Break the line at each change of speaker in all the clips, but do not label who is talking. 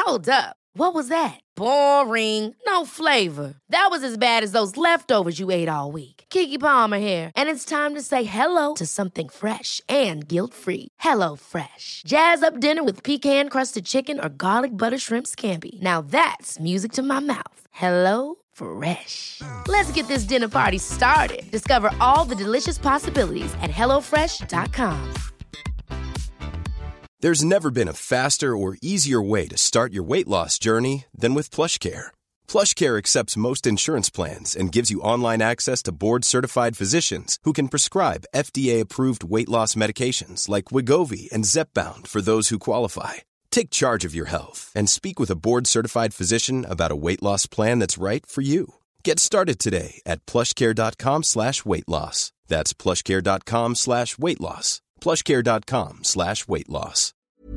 Hold up. What was that? Boring. No flavor. That was as bad as those leftovers you ate all week. Keke Palmer here, and it's time to say hello to something fresh and guilt-free. Hello Fresh. Jazz up dinner with pecan-crusted chicken or garlic butter shrimp scampi. Now that's music to my mouth. Hello Fresh. Let's get this dinner party started. Discover all the delicious possibilities at hellofresh.com.
There's never been a faster or easier way to start your weight loss journey than with PlushCare. PlushCare accepts most insurance plans and gives you online access to board-certified physicians who can prescribe FDA-approved weight loss medications like Wegovy and Zepbound for those who qualify. Take charge of your health and speak with a board-certified physician about a weight loss plan that's right for you. Get started today at plushcare.com/weightloss. That's plushcare.com/weightloss. plushcare.com/weightloss.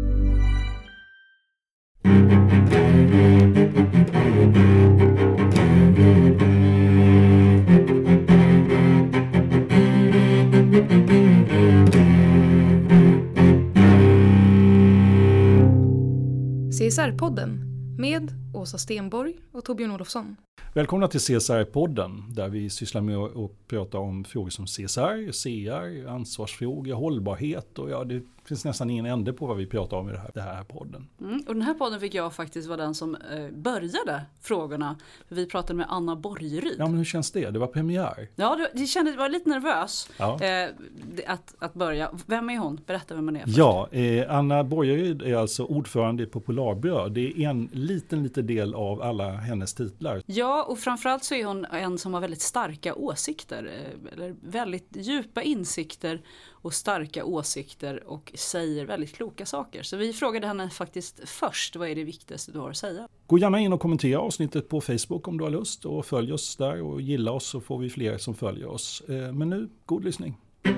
CSR-podden med Åsa Stenborg och Torbjörn Olofsson.
Välkomna till CSR-podden där vi sysslar med att prata om frågor som CSR, CR, ansvarsfrågor, hållbarhet och det finns nästan ingen ände på vad vi pratar om i det här podden.
Och den här podden fick jag faktiskt vara den som började frågorna. Vi pratade med Anna Borgeryd.
Ja, men hur känns det? Det var premiär.
Ja, jag var lite nervös att börja. Vem är hon? Berätta vem man är först.
Ja, Anna Borgeryd är alltså ordförande i Polarbröd. Det är en liten del av alla hennes titlar.
Ja, och framförallt så är hon en som har väldigt starka åsikter. Eller väldigt djupa insikter och starka åsikter och säger väldigt kloka saker. Så vi frågade henne faktiskt först, vad är det viktigaste du har att säga?
Gå gärna in och kommentera avsnittet på Facebook om du har lust och följ oss där och gilla oss så får vi fler som följer oss. Men nu, god lyssning.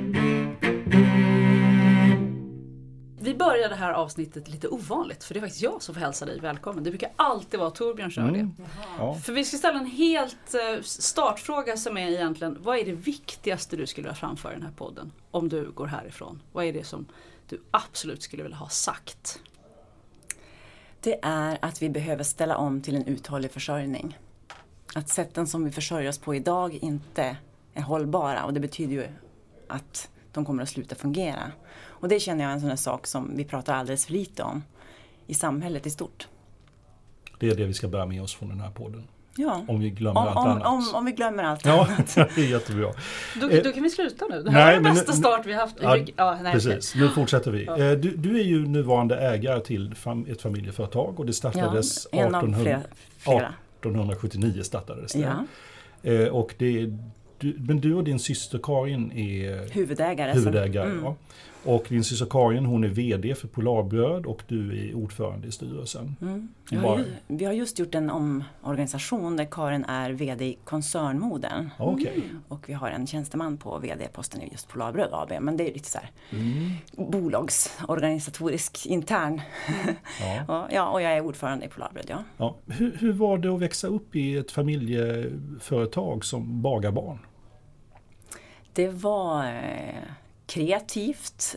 Vi börjar det här avsnittet lite ovanligt, för det är faktiskt jag som får hälsa dig välkommen. Det brukar alltid vara Torbjörn som gör det.
Ja.
För vi ska ställa en helt startfråga som är egentligen, vad är det viktigaste du skulle ha framför i den här podden om du går härifrån? Vad är det som du absolut skulle vilja ha sagt?
Det är att vi behöver ställa om till en uthållig försörjning. Att sätten som vi försörjer oss på idag inte är hållbara, och det betyder ju att de kommer att sluta fungera. Och det känner jag är en sån här sak som vi pratar alldeles för lite om i samhället i stort.
Det är det vi ska bära med oss från den här podden.
Ja.
Om vi glömmer allt annat.
Om vi glömmer allt
annat. Ja, det är jättebra.
Då kan vi sluta nu. Det här är den bästa start vi har haft.
Precis, nu fortsätter vi. Du är ju nuvarande ägare till ett familjeföretag och det startades 1879 startades det.
Ja.
Och men du och din syster Karin är huvudägare. Ja. Och din syster Karin, hon är vd för Polarbröd och du är ordförande i styrelsen.
Vi har just gjort en omorganisation där Karin är vd i koncernmodern.
Okay.
Och vi har en tjänsteman på vd-posten i just Polarbröd AB. Men det är lite så här bolagsorganisatorisk intern. Och jag är ordförande i Polarbröd, ja.
Ja. Hur var det att växa upp i ett familjeföretag som bagarbarn?
Det var kreativt,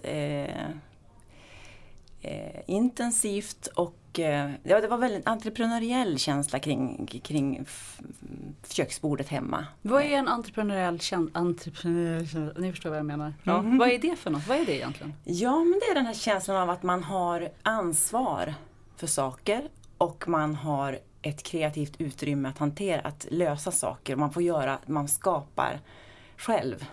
intensivt och det var väldigt entreprenöriell känsla kring köksbordet hemma.
Vad är en entreprenöriell känsla? Ni förstår vad jag menar. Ja. Mm-hmm. Vad är det för något? Vad är det egentligen?
Ja, men det är den här känslan av att man har ansvar för saker och man har ett kreativt utrymme att hantera, att lösa saker. Man skapar själv.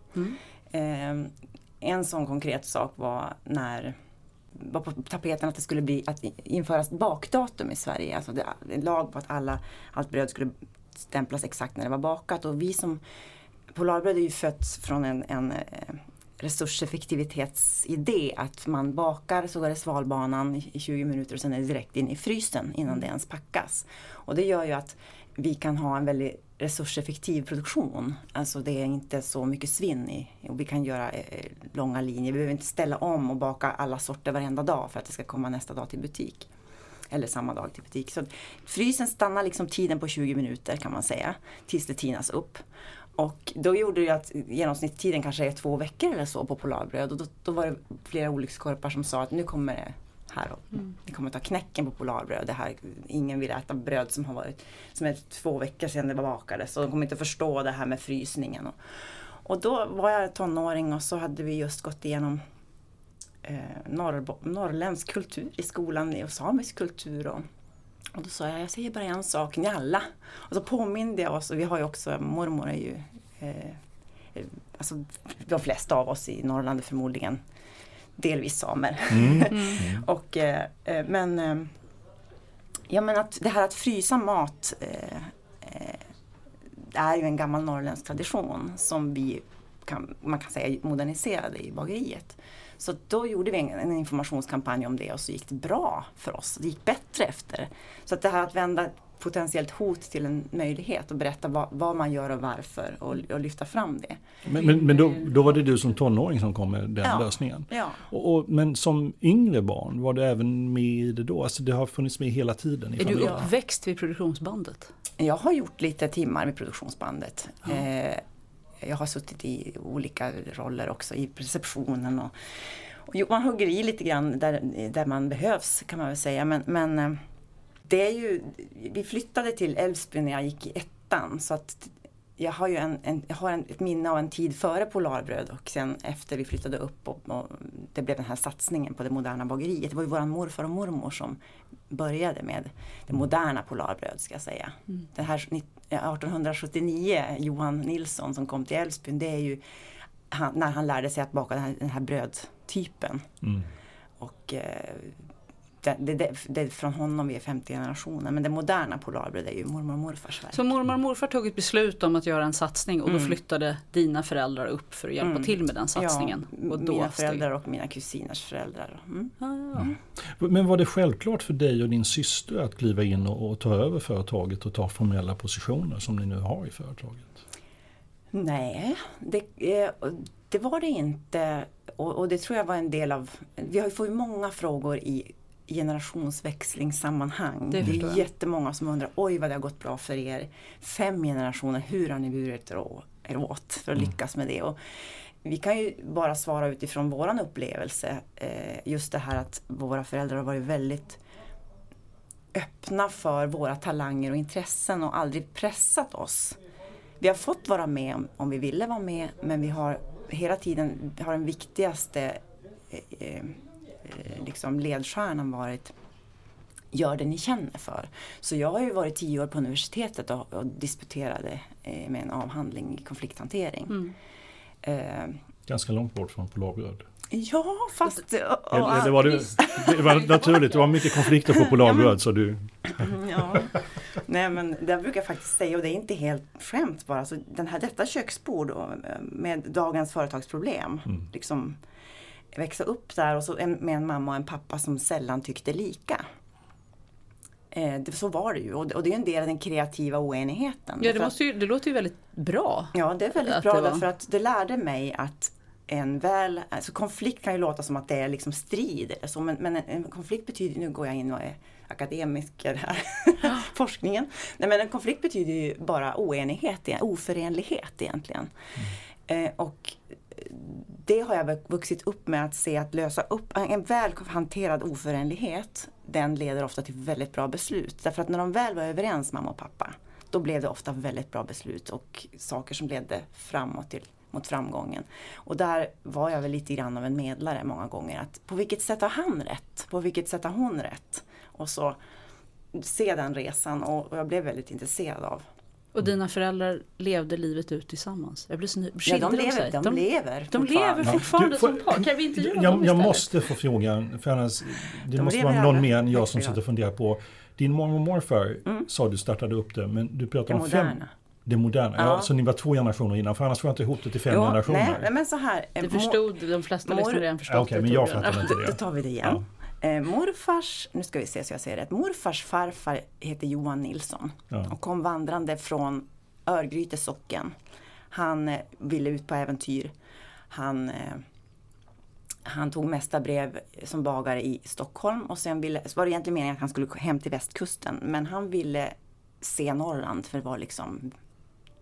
En sån konkret sak var var på tapeten att det skulle införas bakdatum i Sverige. Alltså en lag på att allt bröd skulle stämplas exakt när det var bakat. Och vi som Polarbröd är ju fötts från en resurseffektivitetsidé att man bakar så går det svalbanan i 20 minuter och sen är det direkt in i frysen innan det ens packas. Och det gör ju att vi kan ha en väldigt resurseffektiv produktion. Alltså det är inte så mycket svinn och vi kan göra långa linjer. Vi behöver inte ställa om och baka alla sorter varenda dag för att det ska komma nästa dag till butik. Eller samma dag till butik. Så frysen stannar liksom tiden på 20 minuter kan man säga. Tills det tinas upp. Och då gjorde det att genomsnittstiden kanske är 2 veckor eller så på Polarbröd. Och då var det flera olyckskorpar som sa att nu kommer det här och ni kommer ta knäcken på Polarbröd. Det här, ingen vill äta bröd som är 2 veckor sedan det var bakade. Så de kommer inte förstå det här med frysningen. Och då var jag tonåring och så hade vi just gått igenom norrländsk kultur i skolan och samisk kultur. Och då sa jag säger bara en sak, njalla. Och så påminde jag oss, och vi har ju också, mormor är ju, alltså de flesta av oss i Norrland är förmodligen delvis samer. Och, men att det här att frysa mat är ju en gammal norrländsk tradition som man kan säga moderniserade i bageriet. Så då gjorde vi en informationskampanj om det och så gick det bra för oss. Det gick bättre efter. Så att det här att vända potentiellt hot till en möjlighet och berätta vad man gör och varför och lyfta fram det.
Men då var det du som tonåring som kom med den lösningen?
Ja.
Men som yngre barn, var det även med i det då? Alltså det har funnits med hela tiden i familjen?
Är du uppväxt vid produktionsbandet?
Jag har gjort lite timmar vid produktionsbandet. Jag har suttit i olika roller också i receptionen och man hugger i lite grann där man behövs kan man väl säga. Men det är ju, vi flyttade till Älvsbyn när jag gick i 1:an så att jag har ju ett minne av en tid före Polarbröd och sen efter vi flyttade upp och det blev den här satsningen på det moderna bageriet. Det var ju våran morfar och mormor som började med det moderna Polarbröd ska jag säga. Det här 1879, Johan Nilsson som kom till Älvsbyn, det är ju när han lärde sig att baka den här brödtypen. Och det är från honom vi är 50 generationer. Men det moderna Polarbröd är ju mormor och morfars verk.
Så mormor och morfar tog ett beslut om att göra en satsning och då flyttade dina föräldrar upp för att hjälpa till med den satsningen.
Ja,
och då
mina föräldrar och mina kusiners föräldrar.
Men var det självklart för dig och din syster att kliva in och ta över företaget och ta formella positioner som ni nu har i företaget? Nej,
det var det inte. Och det tror jag var en del av... Vi får ju många frågor i generationsväxlingssammanhang. Det är jättemånga som undrar, oj vad det har gått bra för er. 5 generationer, hur har ni burit er åt för att lyckas med det? Och vi kan ju bara svara utifrån våran upplevelse. Just det här att våra föräldrar har varit väldigt öppna för våra talanger och intressen och aldrig pressat oss. Vi har fått vara med om vi ville vara med, men vi har hela tiden den viktigaste liksom ledstjärnan varit gör det ni känner för. Så jag har ju varit 10 år på universitetet och disputerade med en avhandling i konflikthantering.
Ganska långt bort från Polarbröd.
Ja, fast...
det var naturligt, det var mycket konflikter på Polarbröd så du...
Nej men det brukar jag faktiskt säga och det är inte helt skämt bara. Så detta köksbord med dagens företagsproblem liksom växa upp där och så med en mamma och en pappa som sällan tyckte lika. Så var det ju och det är en del av den kreativa oenigheten.
Ja, det låter ju väldigt bra.
Ja, det är väldigt bra därför att det lärde mig att alltså konflikt kan ju låta som att det är liksom strid eller så, men en konflikt betyder, nu går jag in och är akademiker här, forskningen. Nej, men en konflikt betyder ju bara oenighet, oförenlighet egentligen. Och det har jag vuxit upp med att se att lösa upp en väl hanterad oförenlighet, den leder ofta till väldigt bra beslut. Därför att när de väl var överens, mamma och pappa, då blev det ofta väldigt bra beslut och saker som ledde framåt mot framgången. Och där var jag väl lite grann av en medlare många gånger. Att på vilket sätt har han rätt? På vilket sätt har hon rätt? Och så se den resan och jag blev väldigt intresserad av.
Och dina föräldrar levde livet ut tillsammans? Jag blir så
de lever
fortfarande som par. Kan vi intervjua dem
jag måste få frågan, för annars det måste vara någon mer än jag som sitter och funderar på. Din mormor och morfar sa du startade upp det, men du pratar om det moderna. Ja, så ni var 2 generationer innan, för annars får jag inte ihop det till 5 generationer.
Nej, men så här.
Det förstod de flesta redan förstått.
Okej, men jag fattar inte det.
Då tar vi det igen. Morfars, nu ska vi se så jag säger rätt. Morfars farfar heter Johan Nilsson och kom vandrande från Örgryte socken. Han ville ut på äventyr. Han tog mästarbrev som bagare i Stockholm och sen var det egentligen meningen att han skulle hem till västkusten, men han ville se Norrland för det var liksom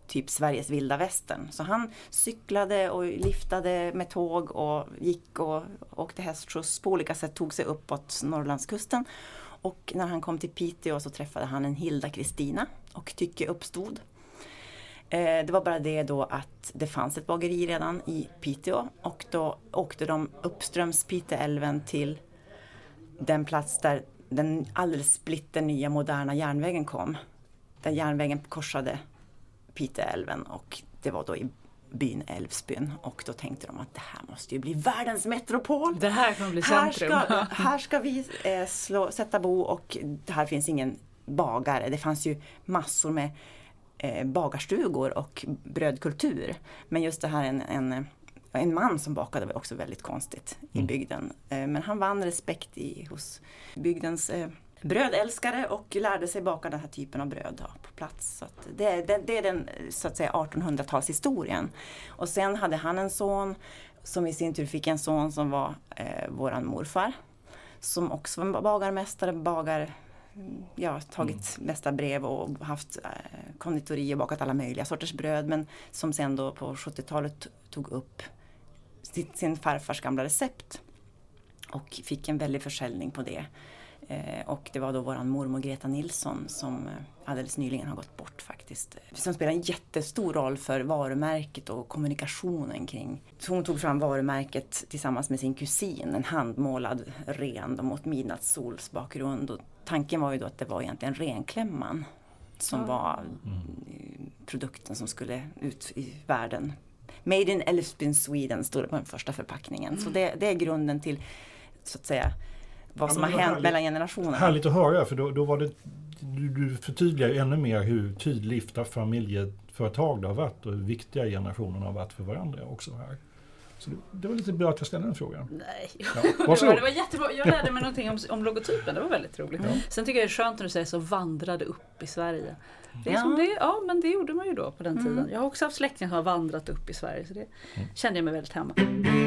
typ Sveriges vilda västern. Så han cyklade och liftade med tåg och gick och åkte hästskjuts på olika sätt, tog sig uppåt Norrlandskusten. Och när han kom till Piteå så träffade han en Hilda Kristina och tycke uppstod. Det var bara det då att det fanns ett bageri redan i Piteå och då åkte de uppströms Piteälven till den plats där den alldeles splitternya moderna järnvägen kom. Där järnvägen korsade Piteälven och det var då i byn Älvsbyn och då tänkte de att det här måste ju bli världens metropol.
Det här kommer bli centrum.
Här ska vi sätta bo och här finns ingen bagare. Det fanns ju massor med bagarstugor och brödkultur. Men just det här en man som bakade var också väldigt konstigt i bygden. Men han vann respekt hos bygdens brödälskare och lärde sig baka den här typen av bröd på plats. Så att det är den så att säga 1800-talshistorien. Och sen hade han en son som i sin tur fick en son som var våran morfar. Som också var bagarmästare, tagit mästarbrev och haft konditori och bakat alla möjliga sorters bröd. Men som sen då på 70-talet tog upp sin farfars gamla recept och fick en väldig försäljning på det. Och det var då våran mormor Greta Nilsson som alldeles nyligen har gått bort faktiskt. Som spelar en jättestor roll för varumärket och kommunikationen kring. Så hon tog fram varumärket tillsammans med sin kusin, en handmålad ren mot midnattssols bakgrund. Och tanken var ju då att det var egentligen renklämman som var produkten som skulle ut i världen. Made in Älvsbyn, Sweden stod det på den första förpackningen. Så det är grunden till så att säga vad som har hänt mellan generationerna.
Härligt att höra, för då var det, du förtydligar ju ännu mer hur tydligt familjeföretag det har varit och hur viktiga generationerna har varit för varandra också här. Så det var lite bra att jag ställde den frågan.
Nej,
ja,
det var jättebra. Jag lärde mig någonting om logotypen, det var väldigt roligt. Ja. Sen tycker jag det är skönt när du säger så vandrade upp i Sverige. Det är som det, men det gjorde man ju då på den tiden. Jag har också haft släktingar som har vandrat upp i Sverige, så det kände jag mig väldigt hemma.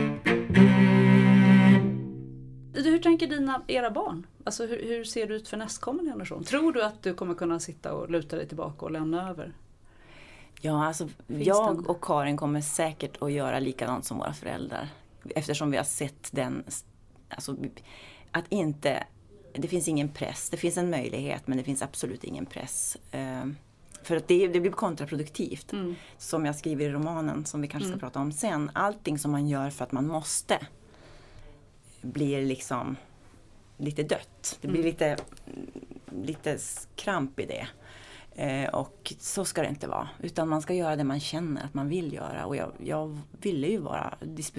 Hur tänker era barn? Alltså hur ser det ut för nästkommande generation? Tror du att du kommer kunna sitta och luta dig tillbaka och lämna över?
Ja, alltså jag och Karin kommer säkert att göra likadant som våra föräldrar. Eftersom vi har sett den, alltså att inte, det finns ingen press. Det finns en möjlighet men det finns absolut ingen press. För att det blir kontraproduktivt. Som jag skriver i romanen som vi kanske ska prata om sen. Allting som man gör för att man måste blir liksom lite dött. Det blir lite kramp i det. Och så ska det inte vara. Utan man ska göra det man känner att man vill göra. Och jag ville ju bara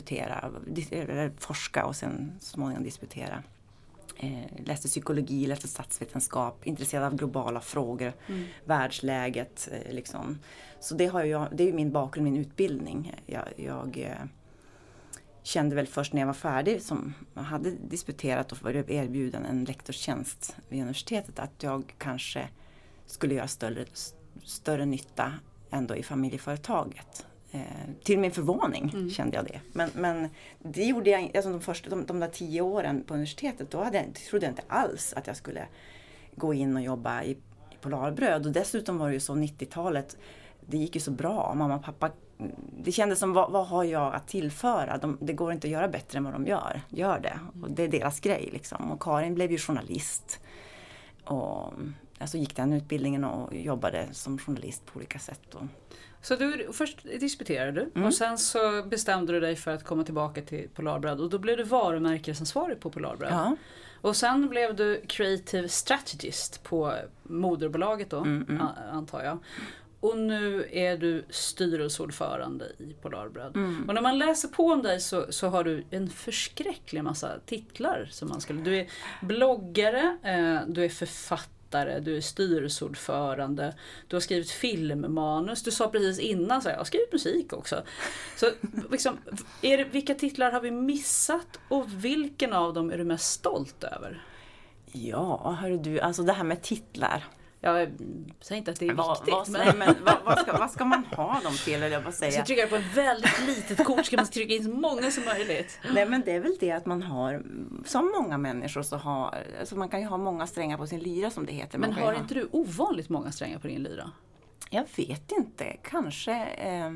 forska och sen småningom disputera. Läste psykologi, läste statsvetenskap, intresserad av globala frågor, världsläget liksom. Så det är ju min bakgrund, min utbildning. Jag kände väl först när jag var färdig, som hade disputerat och var erbjuden en lektorstjänst vid universitetet, att jag kanske skulle göra större nytta ändå i familjeföretaget. Till min förvåning kände jag det. Men det gjorde jag, alltså de där 10 åren på universitetet, då trodde jag inte alls att jag skulle gå in och jobba i Polarbröd. Och dessutom var det ju så 90-talet, det gick ju så bra. Mamma och pappa, det kändes som, vad har jag att tillföra? Det går inte att göra bättre än vad de gör det. Och det är deras grej liksom. Och Karin blev ju journalist. Och alltså gick den utbildningen och jobbade som journalist på olika sätt.
Så du först disputerade du och sen så bestämde du dig för att komma tillbaka till Polarbröd. Och då blev du varumärkesansvarig på Polarbröd. Ja. Och sen blev du creative strategist på moderbolaget då, antar jag. Och nu är du styrelseordförande i Polarbröd. Och när man läser på om dig så har du en förskräcklig massa titlar. Du är bloggare, du är författare, du är styrelseordförande, du har skrivit filmmanus, du sa precis innan så jag har skrivit musik också. Så liksom, vilka titlar har vi missat och vilken av dem är du mest stolt över?
Ja, hörru du, alltså det här med titlar.
Jag säger inte att det är viktigt.
Vad ska man ha dem till? Eller jag säga.
Så trycker på ett väldigt litet kort ska man trycka in så många som möjligt.
Nej, men det är väl det att man har, som många människor så har, alltså man kan ju ha många strängar på sin lyra som det heter.
Men har inte du ovanligt många strängar på din lyra?
Jag vet inte, kanske.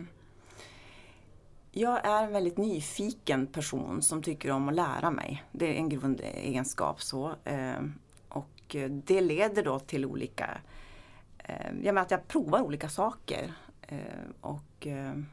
Jag är en väldigt nyfiken person som tycker om att lära mig. Det är en grundegenskap så. Och det leder då till olika... Jag menar att jag provar olika saker. Och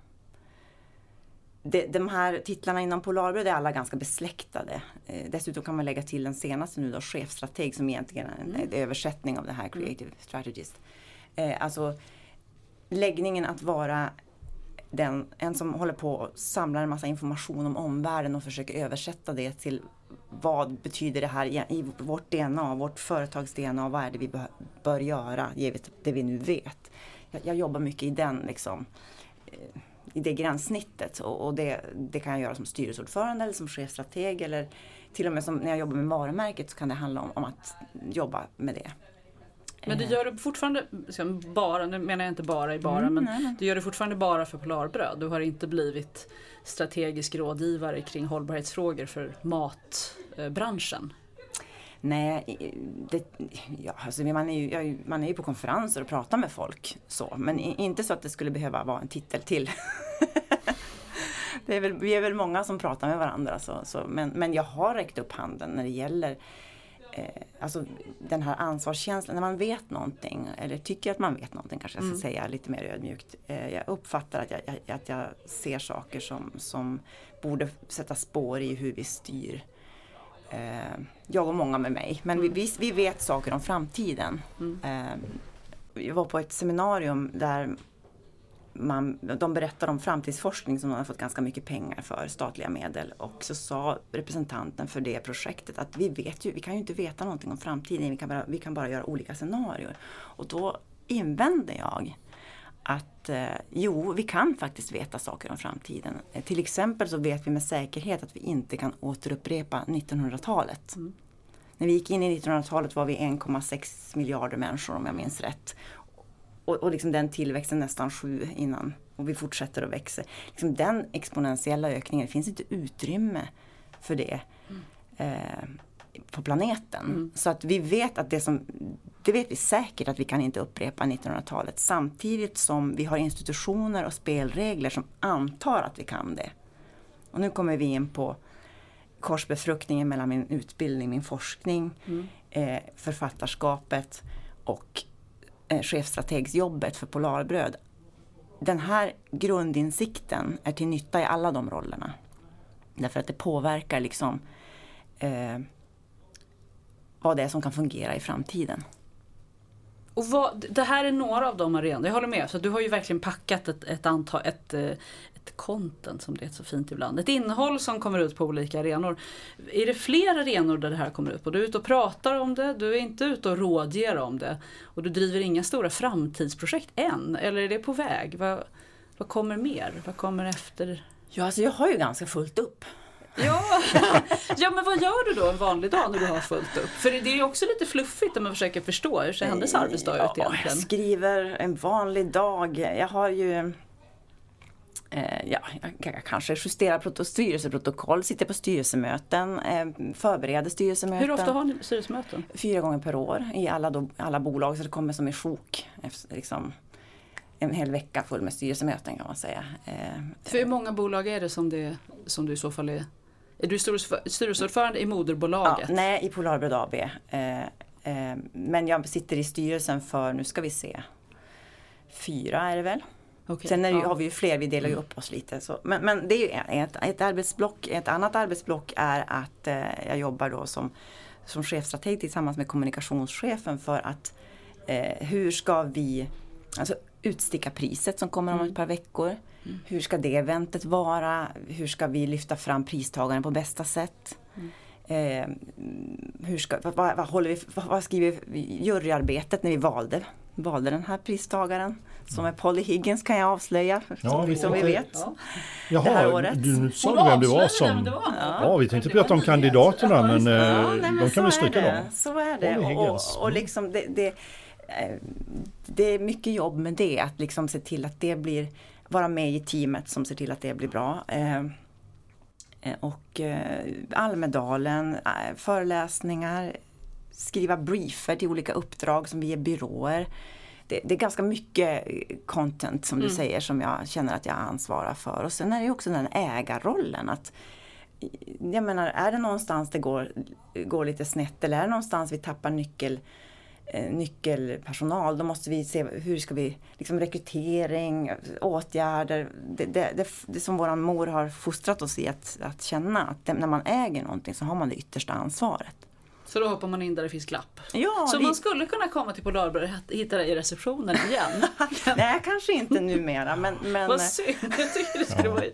de här titlarna inom Polarbröd är alla ganska besläktade. Dessutom kan man lägga till den senaste nu då, chefstrateg, som egentligen är en översättning av det här creative strategist. Alltså läggningen att vara en som håller på och samlar en massa information om omvärlden och försöker översätta det till vad betyder det här i vårt DNA, vårt företags DNA, vad är det vi bör göra givet det vi nu vet. Jag jobbar mycket i den liksom, i det gränssnittet, och det kan jag göra som styrelseordförande eller som chefstrateg, eller till och med som när jag jobbar med varumärket så kan det handla om att jobba med det.
Men du gör det fortfarande bara, nu menar jag inte bara i bara, men du gör det fortfarande bara för Polarbröd. Du har inte blivit strategisk rådgivare kring hållbarhetsfrågor för matbranschen.
Nej, alltså man är ju på konferenser och pratar med folk så, men inte så att det skulle behöva vara en titel till. Vi är väl många som pratar med varandra så, men jag har räckt upp handen när det gäller alltså den här ansvarskänslan, när man vet någonting eller tycker att man vet någonting, kanske jag ska säga lite mer ödmjukt. Jag uppfattar att jag ser saker som borde sätta spår i hur vi styr. Jag och många med mig, men vi vet saker om framtiden. Jag var på ett seminarium där de berättade om framtidsforskning som de har fått ganska mycket pengar för, statliga medel, och så sa representanten för det projektet att vi kan ju inte veta någonting om framtiden, vi kan bara göra olika scenarier. Och då invände jag att vi kan faktiskt veta saker om framtiden. Till exempel så vet vi med säkerhet att vi inte kan återupprepa 1900-talet. När vi gick in i 1900-talet var vi 1,6 miljarder människor, om jag minns rätt. Och liksom den tillväxten nästan 7 innan. Och vi fortsätter att växa. Liksom den exponentiella ökningen, det finns inte utrymme för det på planeten. Så att vi vet att det vet vi säkert att vi kan inte upprepa 1900-talet. Samtidigt som vi har institutioner och spelregler som antar att vi kan det. Och nu kommer vi in på korsbefruktningen mellan min utbildning, min forskning, författarskapet och chefstrategsjobbet för Polarbröd. Den här grundinsikten är till nytta i alla de rollerna. Därför att det påverkar liksom vad det är som kan fungera i framtiden.
Och det här är några av de arenorna, jag håller med, så du har ju verkligen packat ett content, som det är så fint ibland. Ett innehåll som kommer ut på olika arenor. Är det fler arenor där det här kommer ut på? Du är ute och pratar om det, du är inte ute och rådger om det, och du driver inga stora framtidsprojekt än, eller är det på väg? Vad kommer mer? Vad kommer efter?
Ja, alltså jag har ju ganska fullt upp.
Ja, men vad gör du då en vanlig dag när du har fullt upp? För det är ju också lite fluffigt om man försöker förstå hur ser hennes arbetsdag ut egentligen.
Jag skriver en vanlig dag. Jag har ju jag kanske justerar styrelseprotokoll, sitter på styrelsemöten, förbereder styrelsemöten.
Hur ofta har ni styrelsemöten?
4 gånger per år i alla bolag, så det kommer som en sjok efter liksom en hel vecka full med styrelsemöten, kan man säga.
För hur många bolag är det som du i så fall är? Är du styrelseordförande i moderbolaget?
Ja, nej, i Polarbröd AB. Men jag sitter i styrelsen för, nu ska vi se, 4 är det väl. Okay. Sen har vi ju fler, vi delar ju upp oss lite. Så. Men det är ju ett arbetsblock. Ett annat arbetsblock är att jag jobbar då som chefstrateg tillsammans med kommunikationschefen för att hur ska vi utsticka priset som kommer om ett par veckor. Hur ska det eventet vara? Hur ska vi lyfta fram pristagaren på bästa sätt? Vad skriver vi juryarbetet när vi valde den här pristagaren? Som är Polly Higgins, kan jag avslöja, som vi vet.
Ja. Jaha, nu sa du vem det var som... Ja, vi tänkte prata om kandidaterna, men de kan vi stryka dem.
Så är det. Och liksom det är mycket jobb med det, att liksom se till att det blir, vara med i teamet som ser till att det blir bra. Och Almedalen, föreläsningar, skriva briefer till olika uppdrag som vi ger byråer. det är ganska mycket content som du säger som jag känner att jag ansvarar för. Och sen är det också den ägarrollen att jag menar, är det någonstans det går lite snett eller är det någonstans vi tappar nyckelpersonal, då måste vi se hur ska vi liksom rekrytering, åtgärder, det som våran mor har fostrat oss i att känna att när man äger någonting så har man det yttersta ansvaret.
Så då hoppar man in där det finns glapp.
Ja,
så man skulle kunna komma till Polarbröd och hitta det i receptionen igen.
Nej, kanske inte numera, men
vad synd, jag tycker det skulle vara.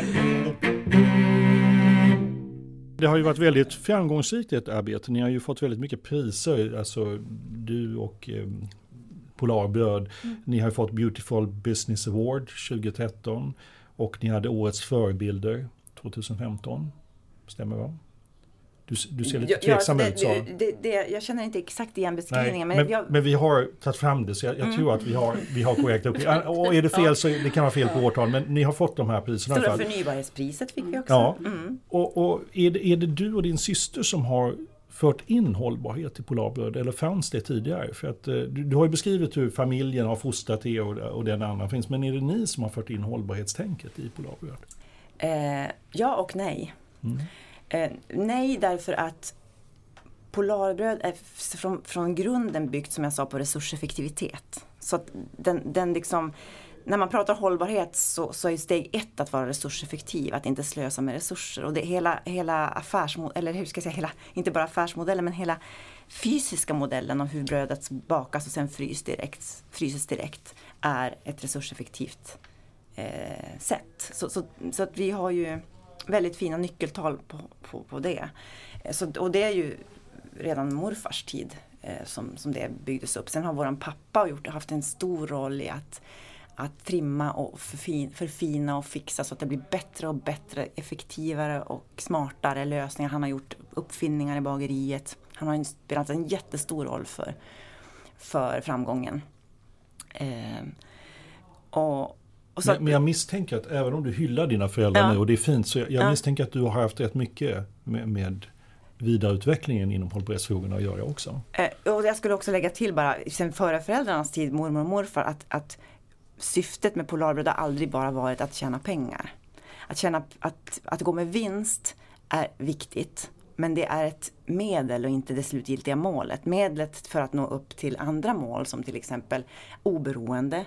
Det har ju varit väldigt framgångsrikt ett arbete. Ni har ju fått väldigt mycket priser, alltså du och Polarbröd. Ni har fått Beautiful Business Award 2013 och ni hade årets förebilder 2015. Stämmer va? Du ser lite tveksam ut. Så.
Jag känner inte exakt igen beskrivningen.
Nej, men vi har tagit fram det så jag tror att vi har korrekt upp. Och är det fel så det kan vara fel på årtal, men ni har fått de här priserna.
Stora förnybarhetspriset fick vi också.
Ja. Och är det du och din syster som har fört in hållbarhet i Polarbröd eller fanns det tidigare? För att du har ju beskrivit hur familjen har fostrat det och den andra finns, men är det ni som har fört in hållbarhetstänket i Polarbröd?
Ja och nej. Nej, därför att Polarbröd är från grunden byggt, som jag sa, på resurseffektivitet. Så att den liksom, när man pratar hållbarhet så är steg 1 att vara resurseffektiv, att inte slösa med resurser. Och det hela affärsmodellen, eller hur ska jag säga, inte bara affärsmodellen, men hela fysiska modellen av hur brödet bakas och sen fryses direkt är ett resurseffektivt sätt. Så att vi har ju väldigt fina nyckeltal på det. Och det är ju redan morfars tid som det byggdes upp. Sen har våran pappa haft en stor roll i att trimma och förfina och fixa så att det blir bättre och bättre, effektivare och smartare lösningar. Han har gjort uppfinningar i bageriet. Han har spelat en jättestor roll för framgången.
Men jag misstänker att även om du hyllar dina föräldrar nu och det är fint, så jag misstänker att du har haft rätt mycket med vidareutvecklingen inom hållbarhetsfrågorna att göra också.
Och jag skulle också lägga till bara, sen före föräldrarnas tid, mormor och morfar, att syftet med Polarbröd har aldrig bara varit att tjäna pengar. Att gå med vinst är viktigt, men det är ett medel och inte det slutgiltiga målet. Medlet för att nå upp till andra mål som till exempel oberoende,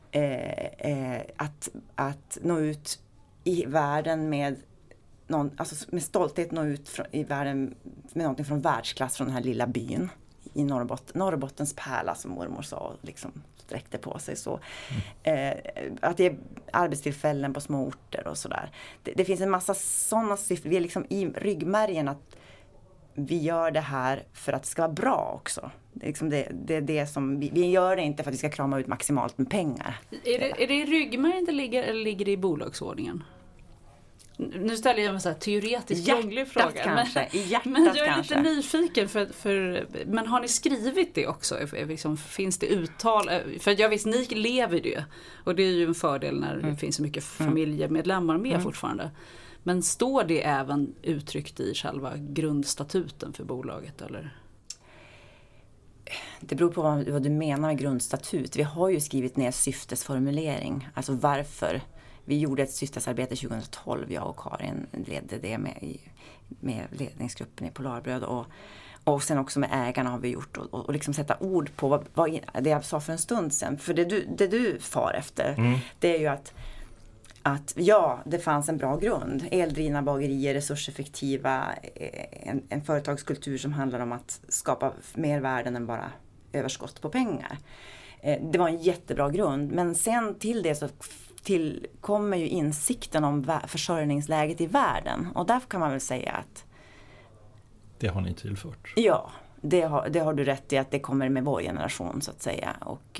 att nå ut i världen med med stolthet, nå ut i världen med någonting från världsklass från den här lilla byn i Norrbottens pärla, som mormor sa, liksom sträckte på sig så. Att det är arbetstillfällen på små orter och sådär. Det finns en massa sådana siffror. Vi är liksom i ryggmärgen att vi gör det här för att det ska vara bra också. Det är liksom det som vi gör det inte för att vi ska krama ut maximalt med pengar.
Är det i ryggmärgen det ligger eller ligger det i bolagsordningen? Nu ställer jag en så här teoretisk krånglig fråga.
Kanske.
Men jag är lite nyfiken men har ni skrivit det också? Liksom, finns det uttal? För jag visst, ni lever det. Och det är ju en fördel när det finns så mycket familjemedlemmar med fortfarande. Men står det även uttryckt i själva grundstatuten för bolaget, eller?
Det beror på vad du menar med grundstatut. Vi har ju skrivit ner syftesformulering. Alltså varför. Vi gjorde ett syftesarbete 2012, jag och Karin ledde det med ledningsgruppen i Polarbröd. Och sen också med ägarna har vi gjort. Och liksom sätta ord på vad det jag sa för en stund sedan. För det du far efter, det är ju att ja, det fanns en bra grund. Eldrivna bagerier, resurseffektiva, en företagskultur som handlar om att skapa mer värden än bara överskott på pengar. Det var en jättebra grund. Men sen till det så tillkommer ju insikten om försörjningsläget i världen. Och därför kan man väl säga att
det har ni tillfört.
Ja, det har du rätt i, att det kommer med vår generation så att säga.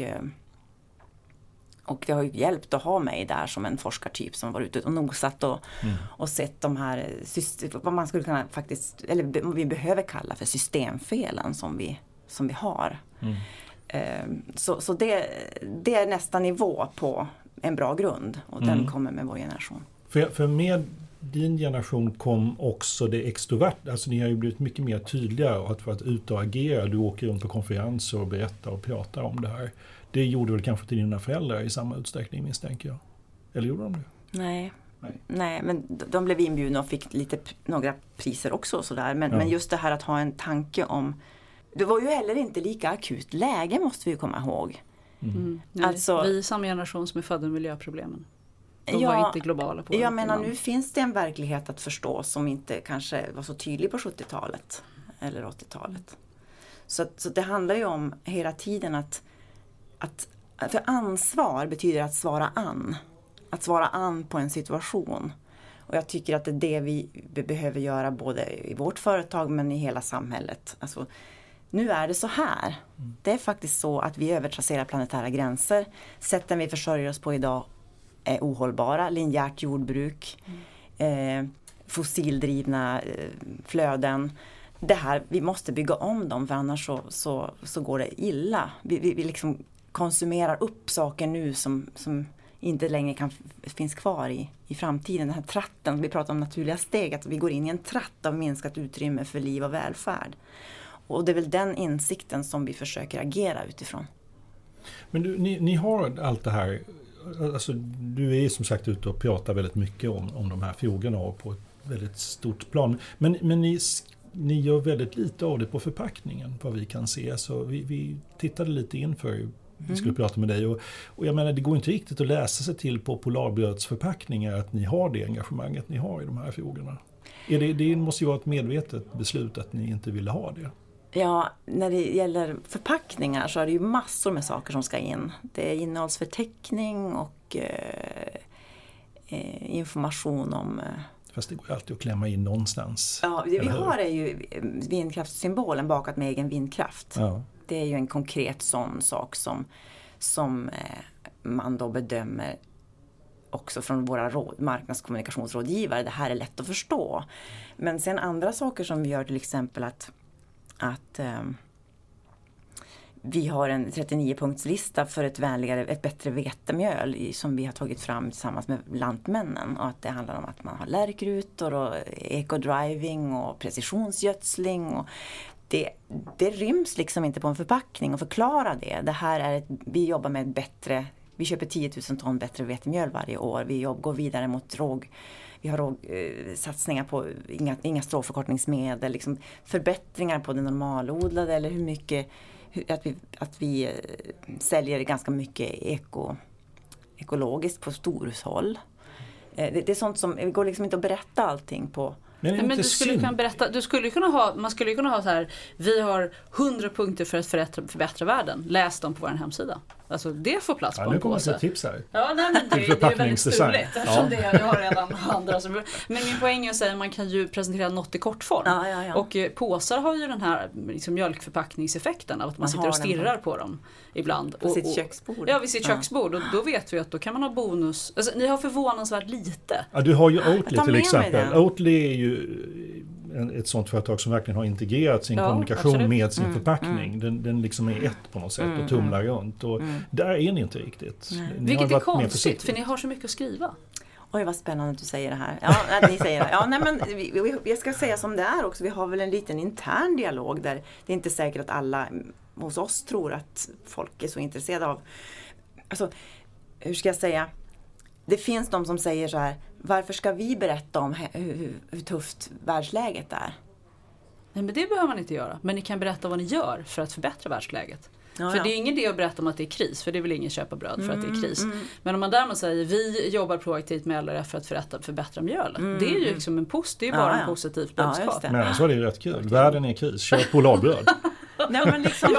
Och det har ju hjälpt att ha mig där som en forskartyp som var ute och nosat och sett de här vad man skulle kunna faktiskt, eller vi behöver kalla för systemfelen som vi har. Så det är nästa nivå på en bra grund och den kommer med vår generation.
För med din generation kom också det extrovert. Alltså ni har ju blivit mycket mer tydliga att vara ute och agera. Du åker runt på konferenser och berättar och pratar om det här. Det gjorde väl kanske till dina föräldrar i samma utsträckning, misstänker jag. Eller gjorde de det?
Nej, men de blev inbjudna och fick några priser också och sådär. Men just det här att ha en tanke om... Det var ju heller inte lika akut läge, måste vi ju komma ihåg.
Alltså, vi är samma generation som är födda med miljöproblemen. De var inte globala på det.
Jag menar, nu finns det en verklighet att förstå som inte kanske var så tydlig på 70-talet eller 80-talet. Så det handlar ju om hela tiden att för ansvar betyder att svara an. Att svara an på en situation. Och jag tycker att det är det vi behöver göra både i vårt företag men i hela samhället. Alltså, nu är det så här. Det är faktiskt så att vi övertrasserar planetära gränser. Sätten vi försörjer oss på idag är ohållbara. Linjärt jordbruk, fossildrivna flöden. Det här, vi måste bygga om dem, för annars så går det illa. Vi liksom konsumerar upp saker nu som inte längre finns kvar i framtiden. Den här tratten, vi pratar om naturliga steg, att vi går in i en tratt av minskat utrymme för liv och välfärd. Och det är väl den insikten som vi försöker agera utifrån. Men
ni har allt det här, alltså, du är som sagt ute och pratar väldigt mycket om de här frågorna och på ett väldigt stort plan. Men ni gör väldigt lite av det på förpackningen, vad vi kan se. Så vi tittade lite inför vi skulle prata med dig. Och jag menar, det går inte riktigt att läsa sig till på Polarbrödsförpackningar att ni har det engagemanget ni har i de här frågorna. Det måste ju vara ett medvetet beslut att ni inte ville ha det.
Ja, när det gäller förpackningar så är det ju massor med saker som ska in. Det är innehållsförteckning och information om...
Fast det går alltid att klämma in någonstans.
Ja, vi har är ju vindkraftssymbolen bakat med egen vindkraft. Ja. Det är ju en konkret sån sak som man då bedömer också från våra marknadskommunikationsrådgivare. Det här är lätt att förstå. Men sen andra saker som vi gör, till exempel att vi har en 39-punktslista för ett bättre vetemjöl som vi har tagit fram tillsammans med Lantmännen. Och att det handlar om att man har lärkrutor och eco-driving och precisionsgödsling. Och det ryms liksom inte på en förpackning att förklara det. Det här är vi jobbar med vi köper 10 000 ton bättre vetemjöl varje år. Vi går vidare mot vi har satsningar på inga stråförkortningsmedel, liksom förbättringar på det normalodlade, eller hur mycket att vi säljer ganska mycket ekologiskt på storhushåll. Det är sånt som det går liksom inte att berätta allting på.
Men du skulle kunna berätta, man skulle kunna ha så här: vi har 100 punkter för att förbättra världen. Läs dem på vår hemsida. Alltså det får plats på en påse.
Nu kommer ett tips här.
Ja, nej, men det är väldigt stuligt eftersom jag har redan andra som... Men min poäng är att säga att man kan ju presentera något i kortform.
Ja.
Och påsar har ju den här liksom mjölkförpackningseffekten av att man sitter och stirrar på dem ibland.
På sitt köksbord.
Ja, vid sitt köksbord. Och då vet vi att då kan man ha bonus. Alltså, ni har förvånansvärt lite.
Ja, du har ju Oatly till exempel. Oatly är ju ett sånt företag som verkligen har integrerat sin kommunikation med sin förpackning. Den liksom är ett på något sätt och tumlar runt. Och där är ni inte riktigt.
Vilket är konstigt, för ni har så mycket att skriva.
Oj, vad spännande att du säger det här. Ja, ni säger det. Ja, nej, men jag ska säga som det är också. Vi har väl en liten intern dialog där det är inte säkert att alla hos oss tror att folk är så intresserade av. Alltså, hur ska jag säga? Det finns de som säger så här: varför ska vi berätta om hur tufft världsläget är?
Nej, men det behöver man inte göra. Men ni kan berätta vad ni gör för att förbättra världsläget. Ja, för det är ingen idé att berätta om att det är kris, för det vill ingen köpa bröd för att det är kris. Men om man därmed säger vi jobbar proaktivt med LRF för att förbättra mjölet. Det är ju liksom det är bara en positiv budskap.
Men så är det ju rätt kul. Världen är kris, köp Polarbröd.
Nej, men liksom,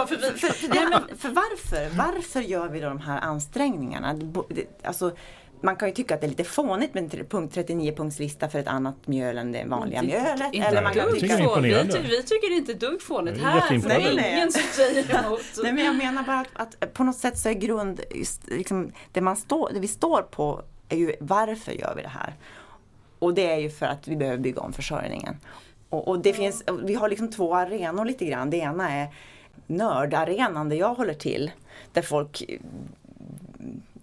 varför gör vi då de här ansträngningarna? Alltså, man kan ju tycka att det är lite fånigt med en punkt 39-punktslista för ett annat mjöl än det vanliga mjölet. Eller man kan tycka
vi tycker det inte är dugg fånigt. Här är ingen som säger emot.
Nej, men jag menar bara att på något sätt så är grund liksom, det vi står på är ju varför gör vi det här? Och det är ju för att vi behöver bygga om försörjningen. Och det finns, vi har liksom två arenor lite grann. Det ena är nördarenan där jag håller till. Där folk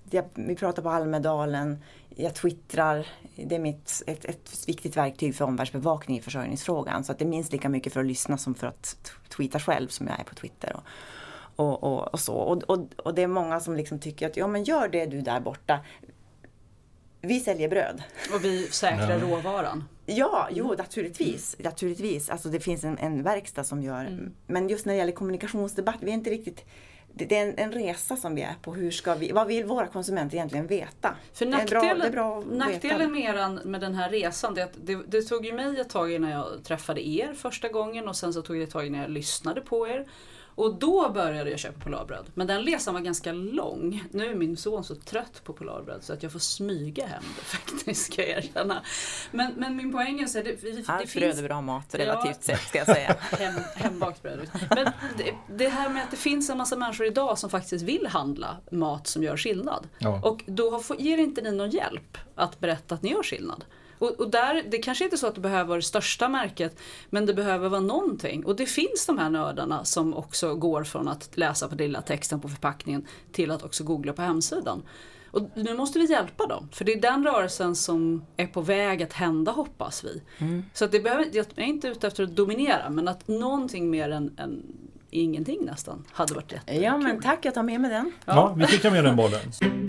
vi pratar på Almedalen, jag twittrar. Det är ett viktigt verktyg för omvärldsbevakning i försörjningsfrågan. Så att det är minst lika mycket för att lyssna som för att tweeta själv som jag är på Twitter. Och så. Och det är många som liksom tycker att men gör det du där borta. Vi säljer bröd.
Och vi säkrar råvaran.
Ja, naturligtvis. Alltså det finns en verkstad som gör. Men just när det gäller kommunikationsdebatt, vi är inte riktigt. Det är en resa som vi är på. Vad vill våra konsumenter egentligen veta?
För nackdelen med den här resan, det tog ju mig ett tag innan jag träffade er första gången och sen så tog det ett tag innan jag lyssnade på er. Och då började jag köpa Polarbröd. Men den resan var ganska lång. Nu är min son så trött på Polarbröd så att jag får smyga hem det faktiskt, ska jag erkänna. Men min poäng är att det finns
bröd är bra mat relativt sett, ska jag säga.
Hembakt bröd. Men det här med att det finns en massa människor idag som faktiskt vill handla mat som gör skillnad. Ja. Och då ger inte ni någon hjälp att berätta att ni gör skillnad. Och där, det kanske inte är så att det behöver vara det största märket, men det behöver vara någonting. Och det finns de här nördarna som också går från att läsa på den lilla texten på förpackningen till att också googla på hemsidan. Och nu måste vi hjälpa dem, för det är den rörelsen som är på väg att hända, hoppas vi. Så att jag är inte ute efter att dominera, men att någonting mer än ingenting nästan hade varit jättekul.
Ja, men tack, jag tar med mig den.
Ja, vi skickar med den bollen.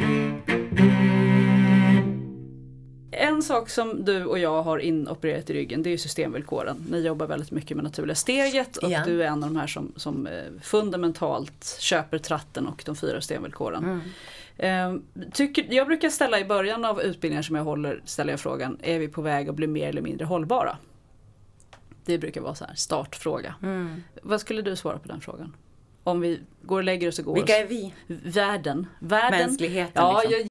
En sak som du och jag har inopererat i ryggen, det är ju systemvillkoren. Ni jobbar väldigt mycket med naturliga steget och du är en av de här som fundamentalt köper tratten och de 4 systemvillkoren. Jag brukar ställa i början av utbildningar som jag håller, ställer jag frågan, är vi på väg att bli mer eller mindre hållbara? Det brukar vara så här, startfråga. Vad skulle du svara på den frågan? Om vi går och lägger oss och går.
Vilka är vi?
Världen.
Mänskligheten.
Ja,
liksom.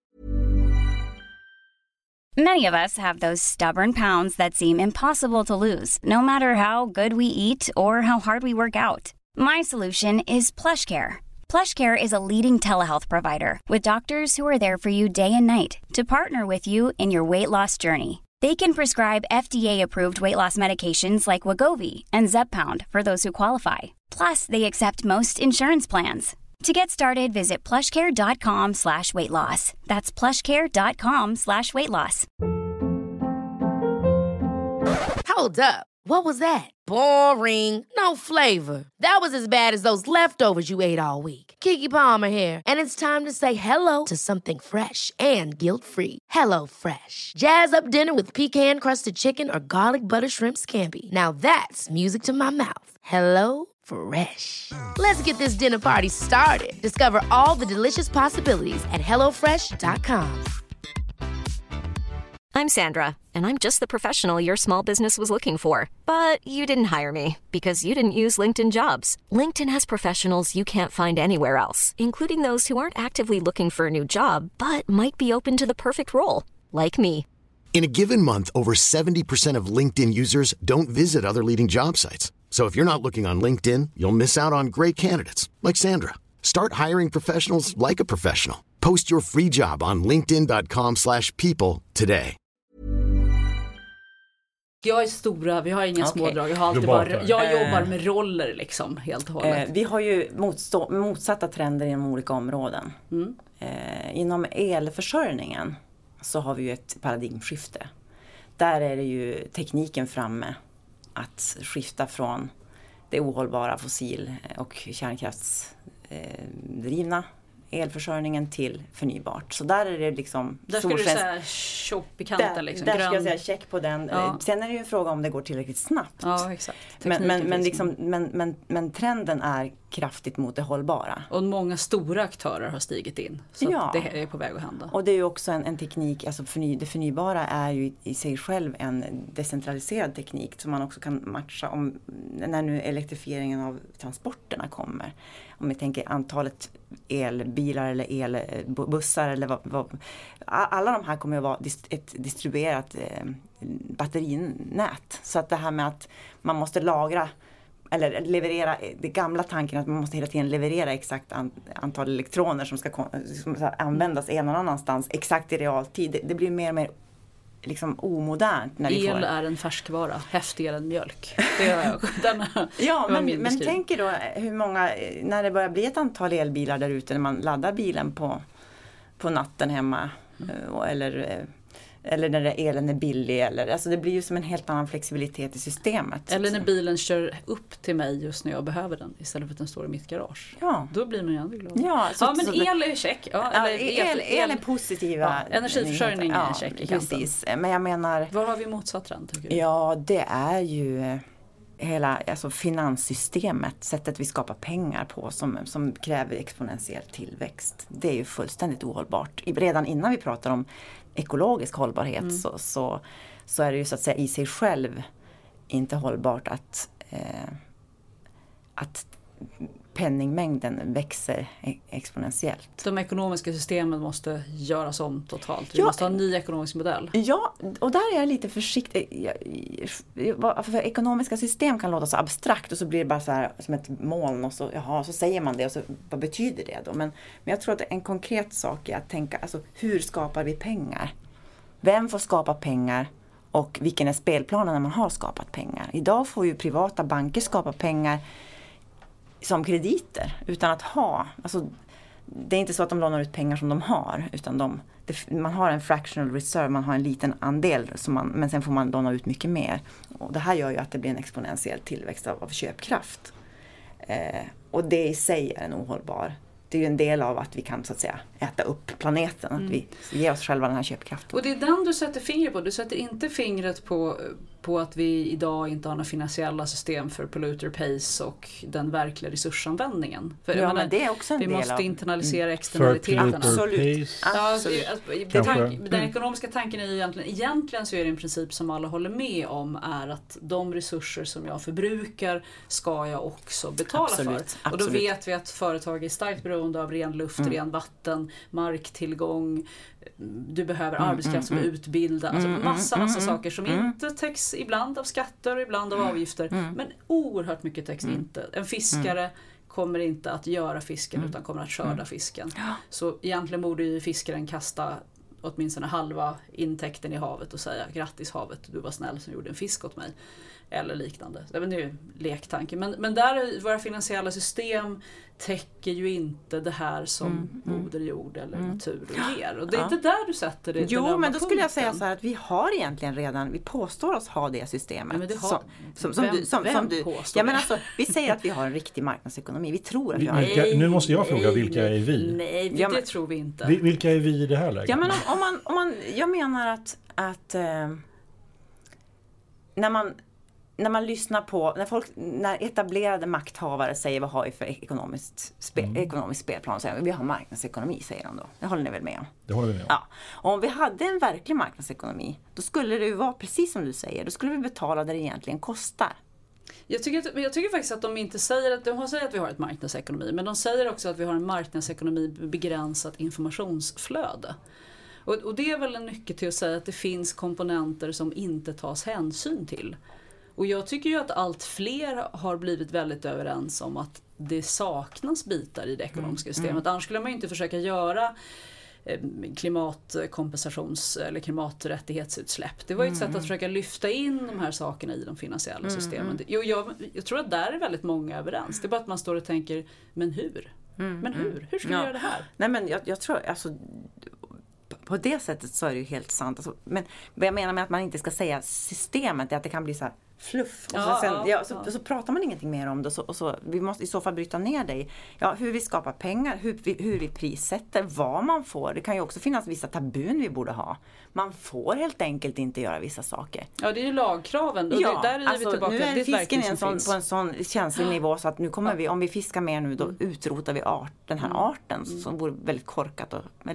Many of us have those stubborn pounds that seem impossible to lose, no matter how good we eat or how hard we work out. My solution is PlushCare. PlushCare is a leading telehealth provider with doctors who are there for you day and night to partner with you in your weight loss journey. They can prescribe FDA-approved weight loss medications like Wegovy and Zepbound for those who qualify. Plus, they accept most insurance plans. To get started, visit plushcare.com/weightloss. That's plushcare.com/weightloss.
Hold up. What was that? Boring. No flavor. That was as bad as those leftovers you ate all week. Keke Palmer here, and it's time to say hello to something fresh and guilt-free. Hello Fresh. Jazz up dinner with pecan-crusted chicken or garlic butter shrimp scampi. Now that's music to my mouth. Hello Fresh. Let's get this dinner party started. Discover all the delicious possibilities at hellofresh.com.
I'm Sandra, and I'm just the professional your small business was looking for. But you didn't hire me because you didn't use LinkedIn Jobs. LinkedIn has professionals you can't find anywhere else, including those who aren't actively looking for a new job, but might be open to the perfect role, like me.
In a given month, over 70% of LinkedIn users don't visit other leading job sites. So if you're not looking on LinkedIn, you'll miss out on great candidates like Sandra. Start hiring professionals like a professional. Post your free job on linkedin.com/people today.
Jag är stora, vi har inga smådrag. Jag jobbar med roller liksom, helt och hållet.
Vi har ju motsatta trender inom olika områden. Inom elförsörjningen så har vi ju ett paradigmskifte. Där är det ju tekniken framme att skifta från det ohållbara fossil- och kärnkraftsdrivna elförsörjningen till förnybart. Så där är det liksom...
Där ska du säga tjopp i kanten liksom.
Där ska jag säga check på den. Ja. Sen är det ju en fråga om det går tillräckligt snabbt.
Ja, exakt.
Men trenden är kraftigt mot det hållbara.
Och många stora aktörer har stigit in. Så att det är på väg att hända.
Och det är ju också en teknik, alltså det förnybara är ju i sig själv en decentraliserad teknik som man också kan matcha om när nu elektrifieringen av transporterna kommer. Om vi tänker antalet elbilar eller elbussar eller alla de här kommer att vara ett distribuerat batterinät. Så att det här med att man måste lagra eller leverera, det gamla tanken att man måste hela tiden leverera exakt antal elektroner som ska användas en eller annanstans exakt i realtid. Det blir mer och mer liksom omodernt när vi får.
El är en färskvara, häftigare än mjölk.
Men tänk då hur många, när det börjar bli ett antal elbilar där ute när man laddar bilen på på natten hemma eller när elen är billig. Alltså det blir ju som en helt annan flexibilitet i systemet.
Eller när bilen kör upp till mig just när jag behöver den istället för att den står i mitt garage.
Ja.
Då blir man ju ändå glad.
Ja,
men el är check. Ja,
el är positiva.
Ja, energiförsörjning är check i kanten.
Precis. Men jag menar...
Var har vi motsatt trend tycker du?
Ja, det är ju hela finanssystemet, sättet vi skapar pengar på som kräver exponentiell tillväxt. Det är ju fullständigt ohållbart. Redan innan vi pratar om ekologisk hållbarhet så är det ju så att säga i sig själv inte hållbart att penningmängden växer exponentiellt.
De ekonomiska systemen måste göras om totalt. Vi måste ha en ny ekonomisk modell.
Ja, och där är jag lite försiktig. För ekonomiska system kan låta så abstrakt och så blir det bara så här som ett moln och så säger man det och så vad betyder det då? Men jag tror att en konkret sak är att tänka, alltså hur skapar vi pengar? Vem får skapa pengar? Och vilken är spelplanen när man har skapat pengar? Idag får ju privata banker skapa pengar som krediter utan att ha, alltså det är inte så att de lånar ut pengar som de har utan man har en fractional reserve, man har en liten andel men sen får man låna ut mycket mer och det här gör ju att det blir en exponentiell tillväxt av köpkraft och det i sig är en ohållbar. Det är ju en del av att vi kan så att säga äta upp planeten, att vi ger oss själva den här köpkraften.
Och det är den du sätter fingret på. Du sätter inte fingret på att vi idag inte har några finansiella system för polluter pays och den verkliga resursanvändningen. För
men det är också en
vi
del
måste
av
internalisera externaliteterna.
Absolut.
Den ekonomiska tanken är ju egentligen så är det en princip som alla håller med om är att de resurser som jag förbrukar ska jag också betala för. Och då vet vi att företag är starkt beroende av ren luft, ren vatten, marktillgång. Du behöver arbetskraft som är utbildad. Alltså massa saker som inte täcks ibland av skatter och ibland av avgifter. Men oerhört mycket täcks inte. En fiskare kommer inte att göra fisken utan kommer att skörda fisken. Så egentligen borde ju fiskaren kasta åtminstone halva intäkten i havet och säga grattis havet, du var snäll som gjorde en fisk åt mig. Eller liknande. Det är ju lektanke. Men där våra finansiella system täcker ju inte det här som moder jord eller natur ger. Och det är inte där du sätter det.
Jo, men då skulle jag säga så här att vi har egentligen redan, vi påstår oss ha det systemet.
Ja, men det har,
som du
påstår
ja, men alltså, vi säger att vi har en riktig marknadsekonomi. Vi tror att vi har
det. Nu måste jag fråga, vilka är vi?
Nej, det tror vi inte.
Vilka är vi i det här läget?
Ja, men om man jag menar att när man lyssnar på, när etablerade makthavare säger vad har vi för ekonomisk spelplan, säger vi har marknadsekonomi, säger de då. Det håller ni väl med om?
Det håller vi med om.
Ja. Och om vi hade en verklig marknadsekonomi, då skulle det ju vara precis som du säger, då skulle vi betala det egentligen kostar. Jag
tycker faktiskt att de inte säger att de säger att vi har ett marknadsekonomi, men de säger också att vi har en marknadsekonomi med begränsat informationsflöde. Och det är väl en nyckel till att säga att det finns komponenter som inte tas hänsyn till. Och jag tycker ju att allt fler har blivit väldigt överens om att det saknas bitar i det ekonomiska systemet. Annars skulle man ju inte försöka göra klimatkompensations- eller klimaträttighetsutsläpp. Det var ju ett sätt att försöka lyfta in de här sakerna i de finansiella systemen. Jag tror att där är väldigt många överens. Det är bara att man står och tänker, men hur? Men hur? Hur ska vi göra det här?
Nej, men jag tror, alltså, på det sättet så är det ju helt sant. Alltså, men vad jag menar med att man inte ska säga systemet är att det kan bli så här fluff. Och så pratar man ingenting mer om det. Och så, vi måste i så fall bryta ner det. Ja, hur vi skapar pengar, hur vi prissätter, vad man får. Det kan ju också finnas vissa tabun vi borde ha. Man får helt enkelt inte göra vissa saker.
Ja, det är ju lagkraven. Och
ja,
där är vi tillbaka.
Nu är fisken på en sån känslig nivå så att nu kommer vi, om vi fiskar mer nu, då utrotar vi den här arten som vore väldigt korkat.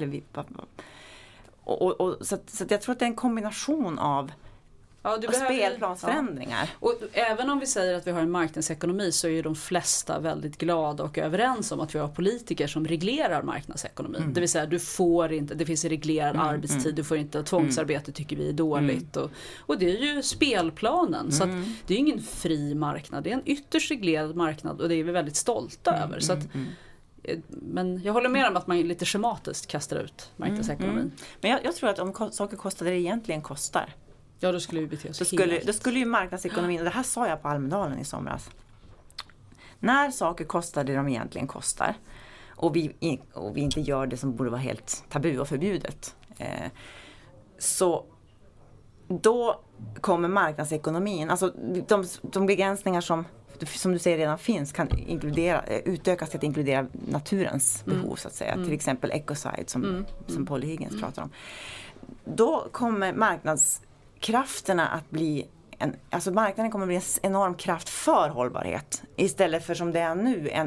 Så jag tror att det är en kombination av spelplansförändringar.
Ja. Och även om vi säger att vi har en marknadsekonomi så är ju de flesta väldigt glada och överens om att vi har politiker som reglerar marknadsekonomin. Det vill säga, du får inte, det finns en reglerad arbetstid, du får inte tvångsarbete, tycker vi är dåligt. Och det är ju spelplanen. Så att det är ju ingen fri marknad, det är en ytterst reglerad marknad och det är vi väldigt stolta över. Så att, men jag håller med om att man lite schematiskt kastar ut marknadsekonomin.
Men jag tror att om saker kostar det egentligen kostar.
Ja, då skulle vi bete oss
då skulle ju marknadsekonomin, och det här sa jag på Almedalen i somras. När saker kostar det de egentligen kostar. och vi inte gör det som borde vara helt tabu och förbjudet. Så då kommer marknadsekonomin, alltså de begränsningar som du säger redan finns, kan utökas till att inkludera naturens behov så att säga. Till exempel ecocide som Polly Higgins pratar om. Då kommer marknadskrafterna att bli marknaden kommer att bli en enorm kraft för hållbarhet istället för som det är nu en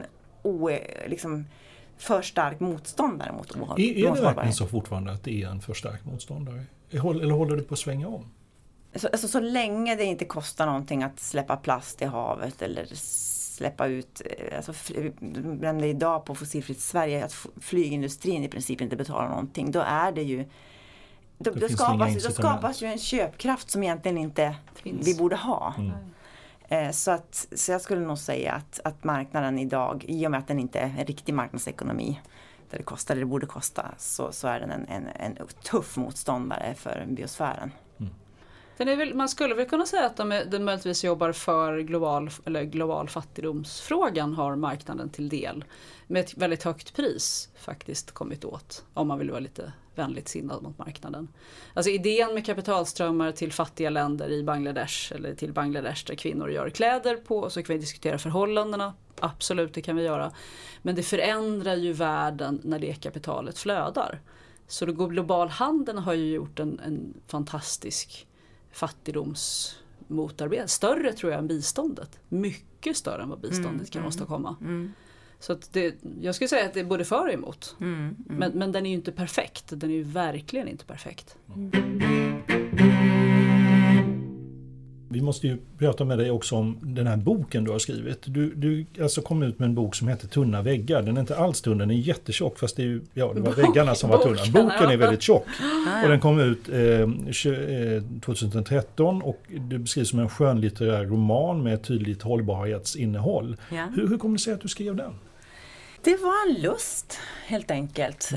för stark motståndare mot hållbarhet.
Är det verkligen så fortfarande att det är en för stark motståndare? Eller håller du på att svänga om?
Så länge det inte kostar någonting att släppa plast i havet eller släppa ut, brände idag på fossilfritt Sverige, att flygindustrin i princip inte betalar någonting, då är det ju då skapas ju en köpkraft som egentligen inte vi borde ha. Så jag skulle nog säga att marknaden idag, i och med att den inte är en riktig marknadsekonomi där det kostar det det borde kosta, så är den en tuff motståndare för biosfären.
Man skulle väl kunna säga att den möjligtvis jobbar för global fattigdomsfrågan, har marknaden till del. Med ett väldigt högt pris faktiskt kommit åt, om man vill vara lite vänligt sinnad mot marknaden. Alltså idén med kapitalströmmar till fattiga länder i Bangladesh, eller till Bangladesh där kvinnor gör kläder på, så kan vi diskutera förhållandena. Absolut, det kan vi göra. Men det förändrar ju världen när det kapitalet flödar. Så global handeln har ju gjort en fantastisk fattigdomsmotarbete. Större tror jag än biståndet. Mycket större än vad biståndet kan åstadkomma. Så att jag skulle säga att det är både för och emot. Men den är ju inte perfekt. Den är ju verkligen inte perfekt.
Vi måste ju prata med dig också om den här boken du har skrivit. Du alltså kom ut med en bok som heter Tunna väggar. Den är inte alls tunn, den är jättetjock, fast det var väggarna som var tunna. Boken är väldigt tjock. Och den kom ut 2013 och det beskrivs som en skönlitterär roman med ett tydligt hållbarhetsinnehåll. Ja. Hur kom det sig att du skrev den?
Det var en lust, helt enkelt.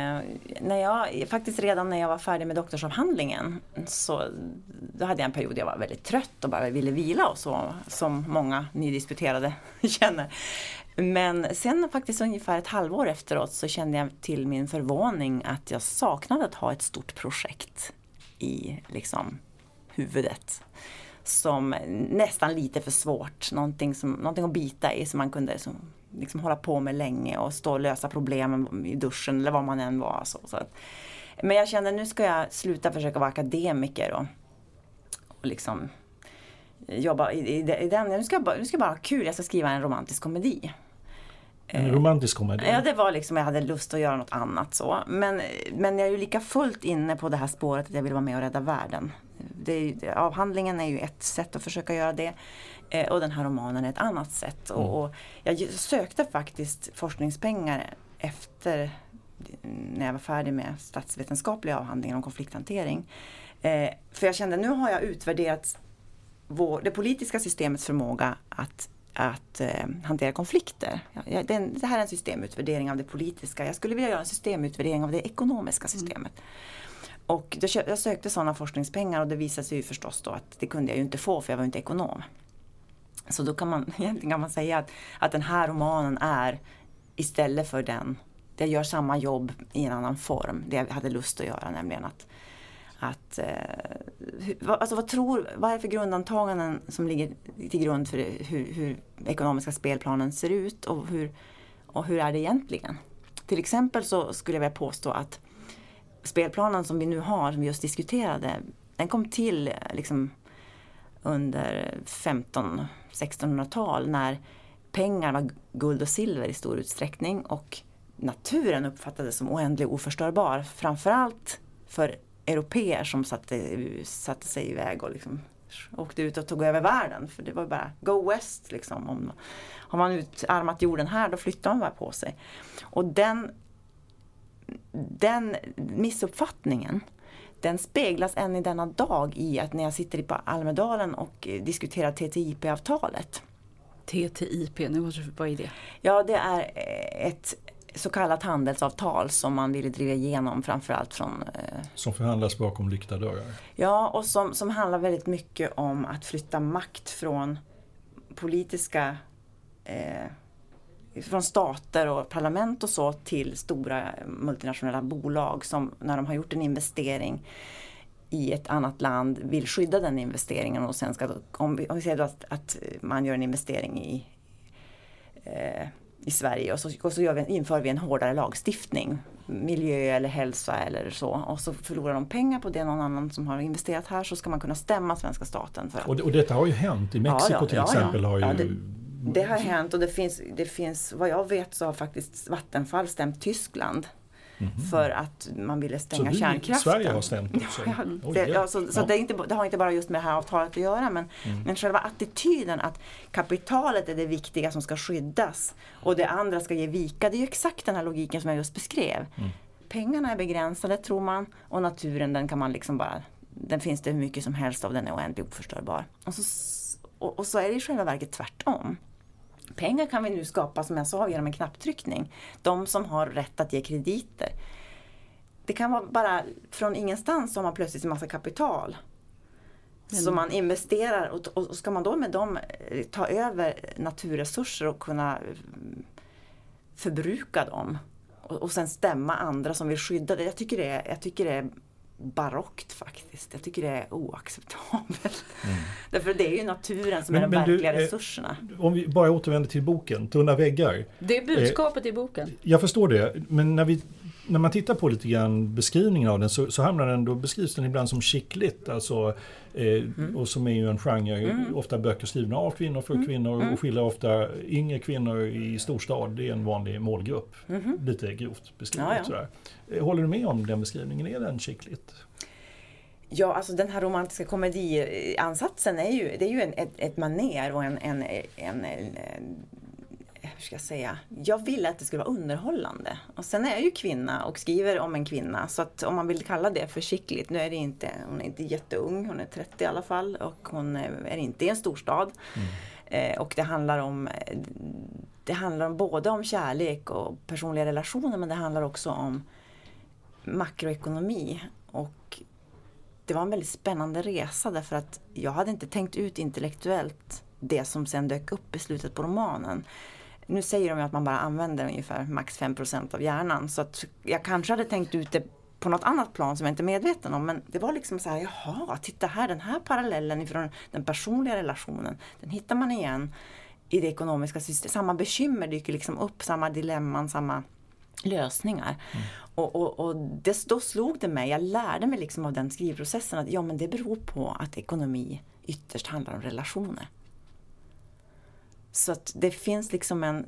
Redan när jag var färdig med doktorsavhandlingen, så då hade jag en period jag var väldigt trött och bara ville vila och så, som många nydisputerade känner. Men sen faktiskt ungefär ett halvår efteråt så kände jag till min förvåning att jag saknade att ha ett stort projekt i huvudet. Som nästan lite för svårt, någonting att bita i som man kunde hålla på med länge och stå och lösa problemen i duschen eller vad man än var. Så. Men jag kände nu ska jag sluta försöka vara akademiker och jobba i den. Nu ska jag bara ha kul, jag ska skriva en romantisk komedi.
En romantisk komedi?
Ja, det var jag hade lust att göra något annat så. Men jag är ju lika fullt inne på det här spåret att jag vill vara med och rädda världen. Avhandlingen är ju ett sätt att försöka göra det. Och den här romanen är ett annat sätt. Och jag sökte faktiskt forskningspengar efter när jag var färdig med statsvetenskapliga avhandlingar om konflikthantering. För jag kände, nu har jag utvärderat det politiska systemets förmåga att hantera konflikter. Det här är en systemutvärdering av det politiska. Jag skulle vilja göra en systemutvärdering av det ekonomiska systemet. Och jag sökte sådana forskningspengar och det visade sig ju förstås då att det kunde jag ju inte få för jag var inte ekonom. Så då kan man säga att den här romanen är istället för den, det gör samma jobb i en annan form. Det jag hade lust att göra, nämligen vad är det för grundantaganden som ligger till grund för hur ekonomiska spelplanen ser ut och hur är det egentligen? Till exempel så skulle jag vilja påstå att spelplanen som vi nu har, som vi just diskuterade, den kom till under 1500-1600-tal när pengar var guld och silver i stor utsträckning och naturen uppfattades som oändlig oförstörbar, framförallt för europeer som satte sig iväg och åkte ut och tog över världen, för det var bara go west har man utarmat jorden här, då flyttar man bara på sig. Och den missuppfattningen, den speglas än i denna dag i att när jag sitter på Almedalen och diskuterar TTIP-avtalet.
TTIP, vad är det?
Ja, det är ett så kallat handelsavtal som man ville driva igenom framförallt från...
Som förhandlas bakom lyckta dörrar.
Ja, och som handlar väldigt mycket om att flytta makt från politiska från stater och parlament och så till stora multinationella bolag som när de har gjort en investering i ett annat land vill skydda den investeringen och sen ska, om vi säger då att man gör en investering i Sverige och så inför vi en hårdare lagstiftning, miljö eller hälsa eller så, och så förlorar de pengar på det någon annan som har investerat här, så ska man kunna stämma svenska staten för att...
Och detta har ju hänt i Mexiko till exempel.
Det har hänt, och det finns, vad jag vet så har faktiskt Vattenfall stämt Tyskland för att man ville stänga kärnkraften.
Sverige har stämt också.
Det har inte bara just med det här avtalet att göra, men själva attityden att kapitalet är det viktiga som ska skyddas och det andra ska ge vika, det är ju exakt den här logiken som jag just beskrev. Pengarna är begränsade, tror man, och naturen, den kan man liksom bara, den finns det hur mycket som helst av, den är oändligt oförstörbar. Och så är det i själva verket tvärtom. Pengar kan vi nu skapa, som jag sa, genom en knapptryckning. De som har rätt att ge krediter. Det kan vara bara från ingenstans som man plötsligt en massa kapital. Så man investerar och ska man då med dem ta över naturresurser och kunna förbruka dem. Och sen stämma andra som vill skydda det. Jag tycker det är barockt faktiskt. Jag tycker det är oacceptabelt. Därför det är ju naturen som är de verkliga resurserna.
Om vi bara återvänder till boken, Tunna väggar.
Det är budskapet i boken.
Jag förstår det, men när man tittar på lite grann beskrivningen av den så hamnar den, då beskrivs den ibland som chickligt, alltså, och som är ju en genre, ofta böcker skrivna av kvinnor för kvinnor och skildrar ofta yngre kvinnor i storstad. Det är en vanlig målgrupp, lite grovt beskrivet. Sådär. Håller du med om den beskrivningen? Är den chickligt?
Ja, alltså den här romantiska komediansatsen det är ju ett maner och en hur ska jag säga? Jag vill att det ska vara underhållande. Och sen är jag ju kvinna och skriver om en kvinna. Så att om man vill kalla det för chickligt, nu är det inte, hon är inte jätteung, hon är 30 i alla fall. Och hon är inte i en storstad. Och det handlar om både om kärlek och personliga relationer, men det handlar också om makroekonomi. Och det var en väldigt spännande resa, därför att jag hade inte tänkt ut intellektuellt det som sen dök upp i slutet på romanen. Nu säger de ju att man bara använder ungefär max 5% av hjärnan, så att jag kanske hade tänkt ut det på något annat plan som jag inte är medveten om, men det var liksom så här, jaha, titta här, den här parallellen ifrån den personliga relationen, den hittar man igen i det ekonomiska systemet. Samma bekymmer dyker liksom upp, samma dilemman, samma lösningar. Och då slog det mig, jag lärde mig liksom av den skrivprocessen att men det beror på att ekonomi ytterst handlar om relationer. Så att det finns liksom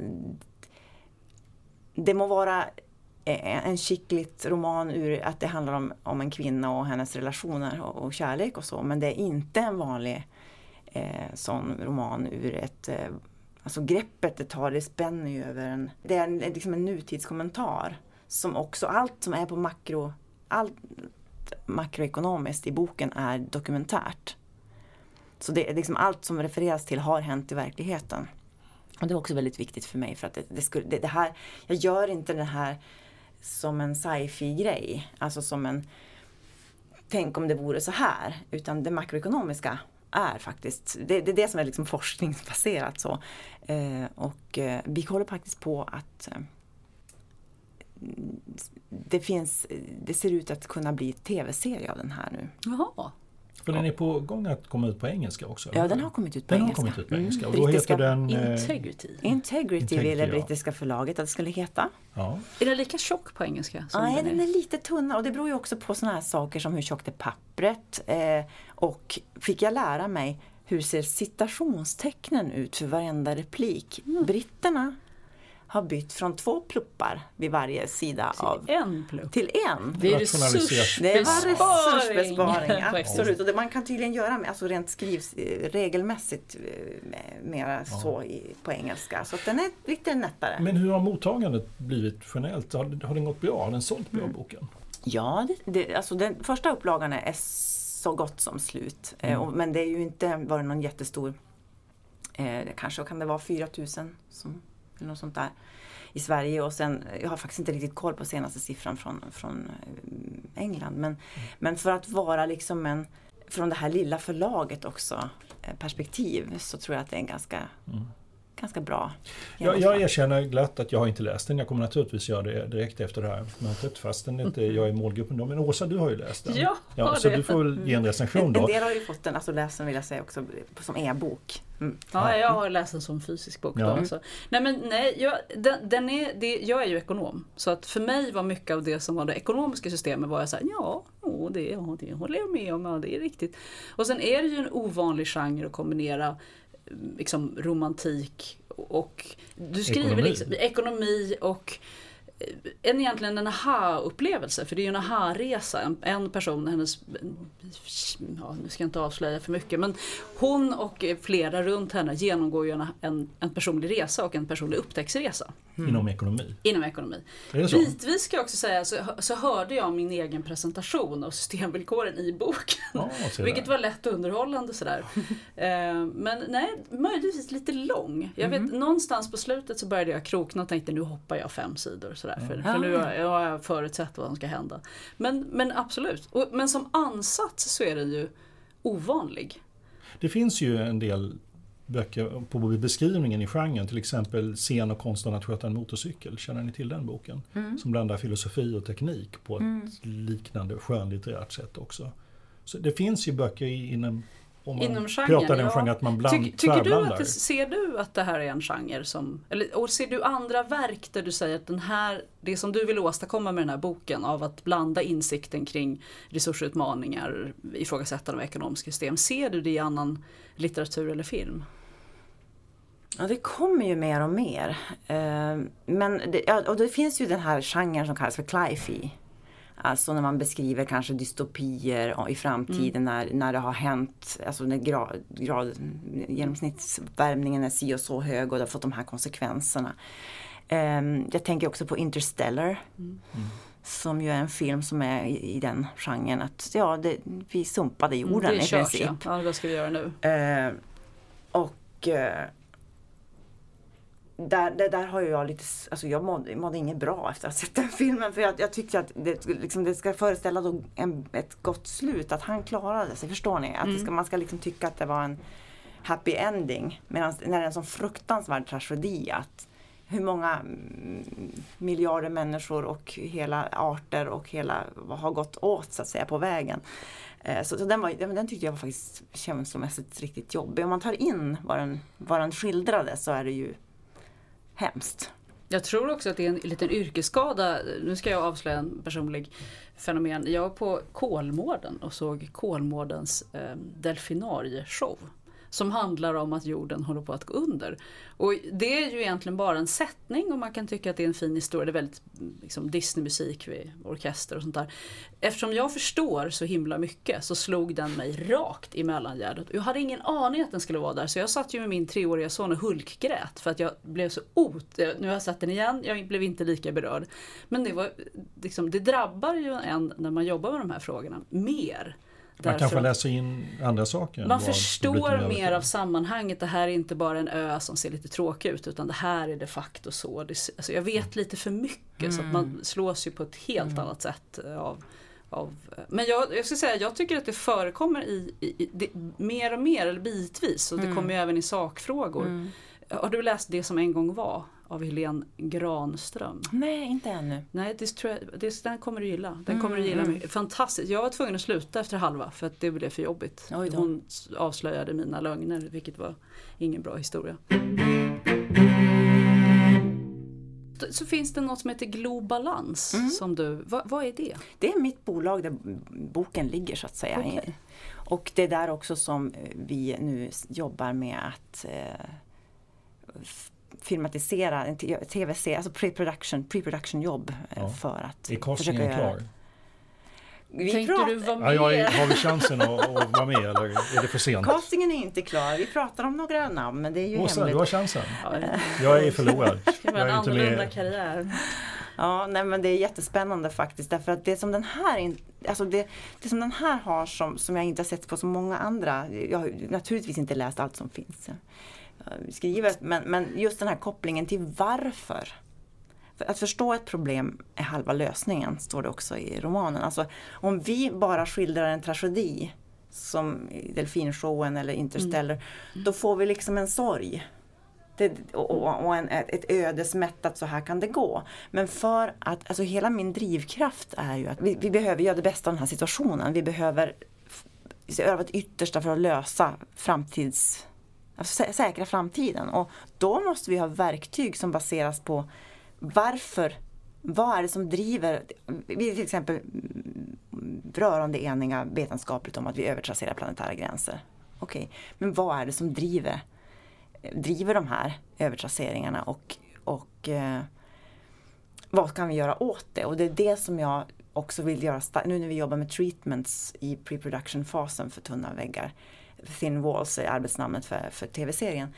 det må vara en chickligt roman ur att det handlar om en kvinna och hennes relationer och kärlek och så, men det är inte en vanlig sån roman ur ett, alltså greppet det tar, det spänner ju över det är liksom en nutidskommentar som också, allt som är på allt makroekonomiskt i boken är dokumentärt. Så det är liksom allt som refereras till har hänt i verkligheten. Och det är också väldigt viktigt för mig, för att det här, jag gör inte det här som en sci-fi-grej, alltså som tänk om det vore så här, utan det makroekonomiska är faktiskt, det är det som är liksom forskningsbaserat så. Och vi håller faktiskt på att det ser ut att kunna bli tv-serie av den här nu.
Jaha.
För den är på gång att komma ut på engelska också?
Ja, den har kommit ut på engelska.
Och då heter den
Integrity vill det brittiska förlaget att det skulle heta.
Ja.
Är den lika tjock på engelska?
Nej, den är lite tunnare, och det beror ju också på såna här saker som hur tjockt är pappret. Och fick jag lära mig hur ser citationstecknen ut för varenda replik. Britterna har bytt från 2 pluppar vid varje sida
till en plupp.
Till en.
Det är resursbesparing.
Absolut. Och det man kan tydligen göra med, alltså rent skrivs regelmässigt mera så på engelska. Så att den är lite nättare.
Men hur har mottagandet blivit generellt? Har den gått bra? Har den sålt bra boken?
Ja, alltså den första upplagan är så gott som slut. Men det är ju inte varit någon jättestor, kanske kan det vara 4 000 som eller något sånt där i Sverige, och sen jag har faktiskt inte riktigt koll på senaste siffran från England, men för att vara liksom från det här lilla förlaget också perspektiv, så tror jag att det är en ganska ganska bra.
Jag erkänner glatt att jag har inte läst den. Jag kommer naturligtvis göra det direkt efter det här mötet, fastän inte jag är målgruppen då. Men Åsa, du har ju läst den.
Ja,
så du får väl ge en recension då.
En del har ju fått den, alltså läst den vill jag säga också, som e-bok.
Ja, jag har läst den som fysisk bok då. Alltså. Jag är ju ekonom. Så att för mig var mycket av det som var det ekonomiska systemet var jag såhär, det håller jag med om, det är riktigt. Och sen är det ju en ovanlig genre att kombinera liksom romantik och du skriver ekonomi och egentligen en aha-upplevelse, för det är ju en aha-resa. En person, hennes, nu ska jag inte avslöja för mycket, men hon och flera runt henne genomgår ju en personlig resa och en personlig upptäcktsresa.
Inom ekonomi.
Är det så? Bitvis ska jag också säga så hörde jag min egen presentation av systemvillkoren i boken. Vilket var lätt underhållande sådär. Men nej, möjligtvis lite lång. Jag vet, någonstans på slutet så började jag krokna och tänkte nu hoppar jag 5 sidor sådär. För nu har jag förutsett vad som ska hända. Men absolut. Men som ansats så är den ju ovanlig.
Det finns ju en del böcker på beskrivningen i genren, till exempel Scen och konsten att sköta en motorcykel. Känner ni till den boken? Som blandar filosofi och teknik på ett liknande skönlitterärt sätt också. Så det finns ju böcker inom genren, att man
tvärblandar. Ser du att det här är en genre och ser du andra verk där du säger att det som du vill åstadkomma med den här boken av att blanda insikten kring resursutmaningar, ifrågasättande av ekonomiska system, ser du det i annan litteratur eller film?
Ja, det kommer ju mer och mer. Men det finns ju den här genren som kallas för cli-fi. Alltså när man beskriver kanske dystopier i framtiden när det har hänt, alltså när genomsnittsuppvärmningen är si och så hög och det har fått de här konsekvenserna. Jag tänker också på Interstellar, som ju är en film som är i den genren att vi sumpade jorden i princip.
Ja, vad ska vi göra nu?
Där har jag lite, alltså jag mådde inget bra efter att ha sett den filmen, för jag tyckte att det ska föreställa då ett gott slut, att han klarade sig, förstår ni? Att man ska liksom tycka att det var en happy ending, medan när det är en sån fruktansvärd tragedi att hur många miljarder människor och hela arter och hela har gått åt så att säga på vägen. Så den tyckte jag var faktiskt känslomässigt riktigt jobbig. Om man tar in vad den skildrade så är det ju hemskt.
Jag tror också att det är en liten yrkesskada. Nu ska jag avslöja en personlig fenomen. Jag var på Kolmården och såg Kolmårdens delfinarieshow. Som handlar om att jorden håller på att gå under. Och det är ju egentligen bara en sättning och man kan tycka att det är en fin historia. Det är väldigt liksom, Disney-musik vid orkester och sånt där. Eftersom jag förstår så himla mycket så slog den mig rakt i mellangärdet. Jag hade ingen aning att den skulle vara där. Så jag satt ju med min 3-åriga son och hulkgrät för att jag blev så nu har jag sett den igen, jag blev inte lika berörd. Men det var liksom, det drabbar ju en när man jobbar med de här frågorna mer.
Man kanske läser in andra saker.
Man förstår mer av sammanhanget. Det här är inte bara en ö som ser lite tråkig ut, utan det här är de facto så. Alltså jag vet lite för mycket så att man slås ju på ett helt annat sätt av. Men jag ska säga, jag tycker att det förekommer mer och mer, eller bitvis. Och det kommer ju även i sakfrågor. Har du läst Det som en gång var? Av Helene Granström.
Nej, inte ännu.
Nej, den kommer du gilla. Den kommer du gilla mycket. Fantastiskt. Jag var tvungen att sluta efter halva för att det blev för jobbigt. Hon avslöjade mina lögner, vilket var ingen bra historia. Så finns det något som heter Globalans som du, vad är det?
Det är mitt bolag där boken ligger så att säga. Okay. Och det är där också som vi nu jobbar med att filmatisera en tv-serie, alltså pre-production jobb för att
är castingen klar?
Tänkte du vara med?
Har vi chansen att vara med eller är det för sent?
Castingen är inte klar. Vi pratar om några namn, men det är ju
Åsa,
hemligt.
Du har chansen. Jag är förlorad.
Det var en annorlunda karriär.
Ja, nej, men det är jättespännande faktiskt, därför att det som den här det som den här har som jag inte har sett på så många andra, jag har naturligtvis inte läst allt som finns skrivet, men just den här kopplingen till varför. För att förstå ett problem är halva lösningen, står det också i romanen. Alltså om vi bara skildrar en tragedi som i Delfinshowen eller Interstellar, då får vi liksom en sorg. ett ödesmättat, så här kan det gå. Men för att, alltså hela min drivkraft är ju att vi behöver göra det bästa av den här situationen. Vi behöver göra vårt yttersta för att lösa säkra framtiden. Och då måste vi ha verktyg som baseras på vad är det som driver, vi är till exempel rörande eniga vetenskapligt om att vi övertrasserar planetära gränser. Okej, men vad är det som driver de här övertrasseringarna och vad kan vi göra åt det? Och det är det som jag också vill göra nu när vi jobbar med treatments i pre-production-fasen för tunna väggar. Thin Walls är arbetsnamnet för tv-serien.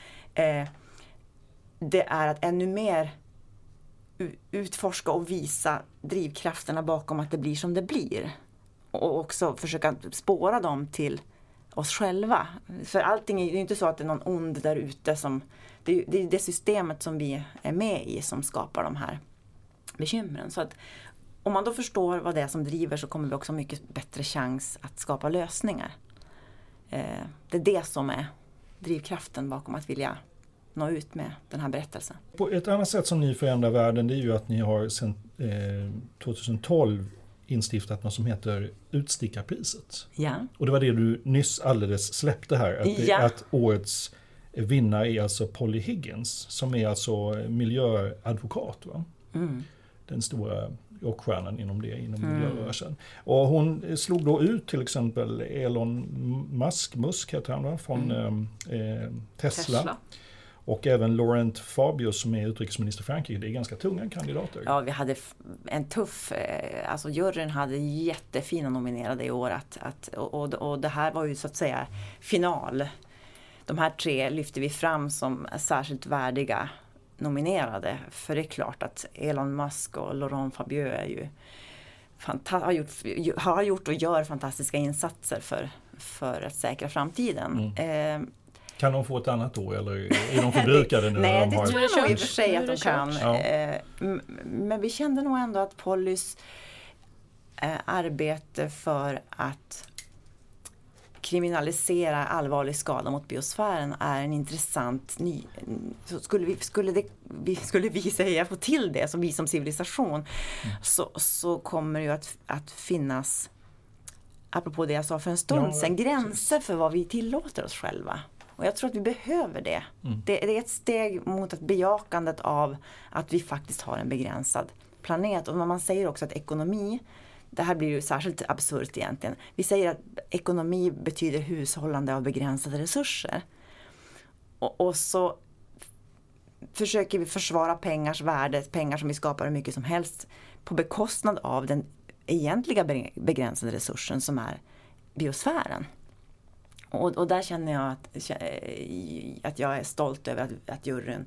Det är att ännu mer utforska och visa drivkrafterna bakom att det blir som det blir. Och också försöka spåra dem till oss själva. För allting är ju inte så att det är någon ond där ute som... Det är det systemet som vi är med i som skapar de här bekymren. Så att om man då förstår vad det är som driver, så kommer vi också ha mycket bättre chans att skapa lösningar. Det är det som är drivkraften bakom att vilja nå ut med den här berättelsen.
På ett annat sätt som ni förändrar världen, det är ju att ni har sedan 2012 instiftat något som heter Utstickarpriset.
Ja.
Och det var det du nyss alldeles släppte här. Att årets vinnare är alltså Polly Higgins, som är alltså miljöadvokat, va? Mm. Den stora rockstjärnan inom miljörörelsen. Och hon slog då ut till exempel Elon Musk heter han, va? Från Tesla. Och även Laurent Fabius som är utrikesminister i Frankrike. Det är ganska tunga kandidater.
Ja, vi hade en tuff... Alltså juryn hade jättefina nominerade i år. Och det här var ju så att säga final. De här 3 lyfte vi fram som särskilt värdiga nominerade. För det är klart att Elon Musk och Laurent Fabius är ju har gjort och gör fantastiska insatser för att säkra framtiden.
Kan de få ett annat då, eller är de förbrukade nu?
Nej, det tror jag nog i och för sig att de kan. Ja. Men vi kände nog ändå att Pollys arbete för att kriminalisera allvarlig skada mot biosfären är en intressant skulle vi säga få till det, som vi som civilisation, så kommer ju att finnas, apropå det jag sa för en stund sedan, gränser för vad vi tillåter oss själva. Och jag tror att vi behöver det. Det är ett steg mot ett bejakandet av att vi faktiskt har en begränsad planet. Och man säger också att ekonomi, det här blir ju särskilt absurt egentligen. Vi säger att ekonomi betyder hushållande av begränsade resurser. Och så försöker vi försvara pengars värde, pengar som vi skapar hur mycket som helst, på bekostnad av den egentliga begränsade resursen som är biosfären. Och där känner jag att jag är stolt över att juryn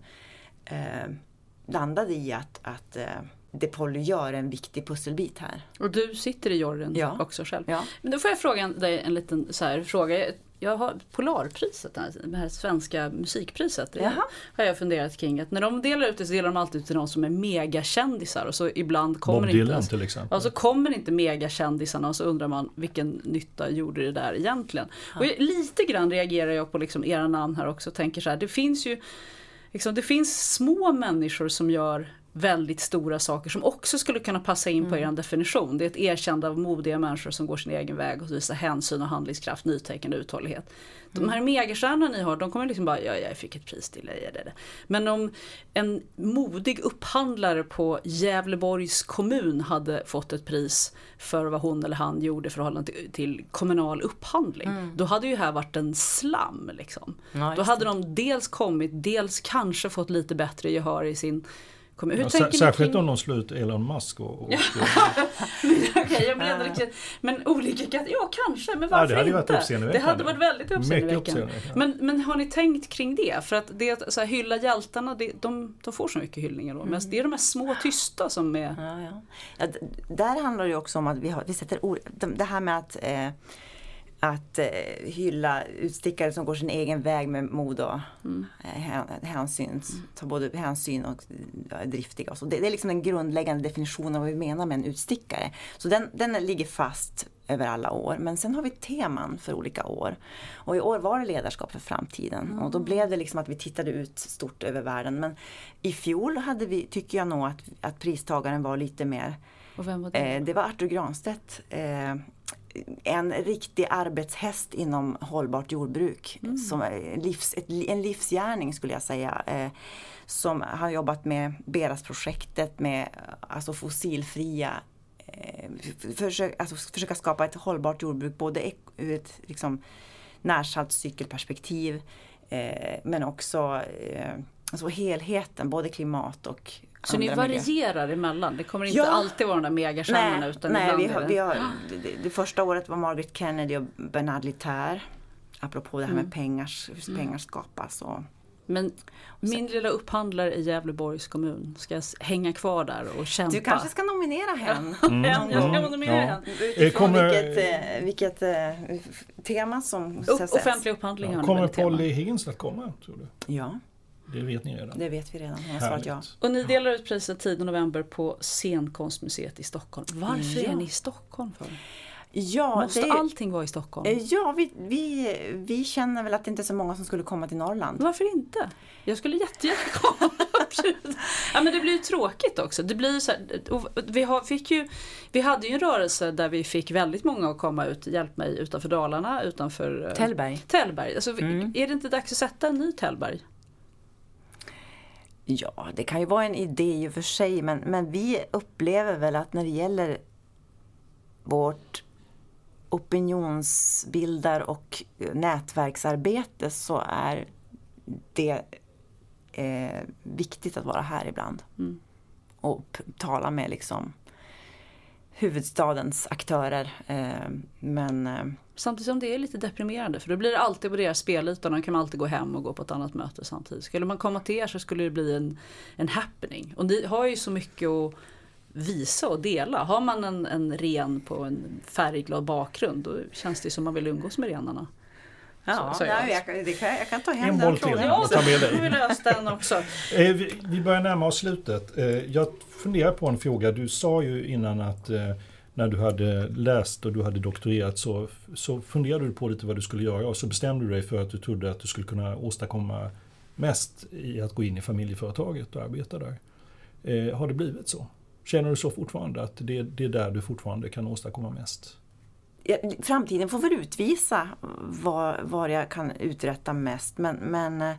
landade i att det Polly gör är en viktig pusselbit här.
Och du sitter i juryn också själv. Ja. Men då får jag fråga dig en liten så här fråga. Jag har Polarpriset, det här svenska musikpriset. Det har jag funderat kring. Att när de delar ut det, så delar de alltid ut till någon som är megakändisar. Och så ibland kommer
Bob Dylan till exempel.
Och så kommer inte megakändisarna, och så undrar man vilken nytta gjorde det där egentligen. Ja. Och lite grann reagerar jag på liksom era namn här också. Och tänker så här, det finns ju liksom, det finns små människor som gör väldigt stora saker som också skulle kunna passa in på er definition. Det är ett erkännande av modiga människor som går sin egen väg och visar hänsyn och handlingskraft, nytänkande och uthållighet. De här megastjärnorna ni har, de kommer liksom bara, jag fick ett pris till det. Men om en modig upphandlare på Gävleborgs kommun hade fått ett pris för vad hon eller han gjorde i förhållande till kommunal upphandling, då hade ju här varit en slam liksom. Ja, då hade de dels kommit, dels kanske fått lite bättre gehör i sin kommun. Hur tänker
särskilt om de slår ut Elon Musk
Okej, jag blev riktigt. Men olika kanske, men varför inte? Det hade varit väldigt uppseendeväckande. Men har ni tänkt kring det? För att det så här, hylla hjältarna, de får så mycket hyllningar då. Men det är de här små tysta som är...
Ja, där handlar det ju också om att vi sätter det här med att hylla utstickare som går sin egen väg med mod och hänsyn, tar både hänsyn och är driftiga. Och så. Det är liksom den grundläggande definitionen av vad vi menar med en utstickare. Så den ligger fast över alla år. Men sen har vi teman för olika år. Och i år var det ledarskap för framtiden. Och då blev det liksom att vi tittade ut stort över världen. Men i fjol hade vi, tycker jag nog att pristagaren var lite mer...
Och vem var det?
Det var Arthur Granstedt. En riktig arbetshäst inom hållbart jordbruk. Som en livsgärning skulle jag säga. Som har jobbat med Beras-projektet med alltså fossilfria försöka skapa ett hållbart jordbruk både ur ett liksom närsaltscykelperspektiv men också alltså helheten, både klimat och
så ni varierar emellan? Det kommer inte alltid vara de där megastjärnorna utan
vi har det första året var Margaret Kennedy och Bernard Litter, apropå det här med hur pengar skapas och
men min lilla upphandlare i Gävleborgs kommun ska hänga kvar där och kämpa.
Du kanske ska nominera henne.
Jag ska nominera henne.
Utifrån vilket tema som
offentlig upphandling.
Kommer Polly Higgins att komma, tror du?
Ja.
Det vet ni redan.
Det vet vi redan. Jag har svarat ja.
Och ni delar ut priset 10 november på Scenkonstmuseet i Stockholm. Varför är ni i Stockholm för?
Ja,
måste allting vara i Stockholm?
Ja, vi känner väl att det inte är så många som skulle komma till Norrland.
Varför inte? Jag skulle jättegärna komma. Ja, men det blir ju tråkigt också. Det blir så här, vi hade ju en rörelse där vi fick väldigt många att komma ut, hjälp mig, utanför Dalarna, utanför Tällberg. Alltså, är det inte dags att sätta en ny Tällberg?
Ja, det kan ju vara en idé i och för sig, men vi upplever väl att när det gäller vårt opinionsbildar och nätverksarbete så är det viktigt att vara här ibland och tala med liksom huvudstadens aktörer. Men
samtidigt som det är lite deprimerande, för då blir det alltid på deras spelytan och kan man alltid gå hem och gå på ett annat möte samtidigt. Skulle man komma till er så skulle det bli en happening. Och ni har ju så mycket att visa och dela. Har man en ren på en färgglad bakgrund, då känns det som man vill umgås med renarna.
Ja, jag kan ta hem
en
den frågan.
Ja,
så får vi lösa den också.
Vi börjar närma oss slutet. Jag funderar på en fråga. Du sa ju innan att när du hade läst och du hade doktorerat så funderade du på lite vad du skulle göra och så bestämde du dig för att du trodde att du skulle kunna åstadkomma mest i att gå in i familjeföretaget och arbeta där. Har det blivit så? Känner du så fortfarande att det är där du fortfarande kan åstadkomma mest?
Framtiden får väl utvisa var jag kan uträtta mest. Men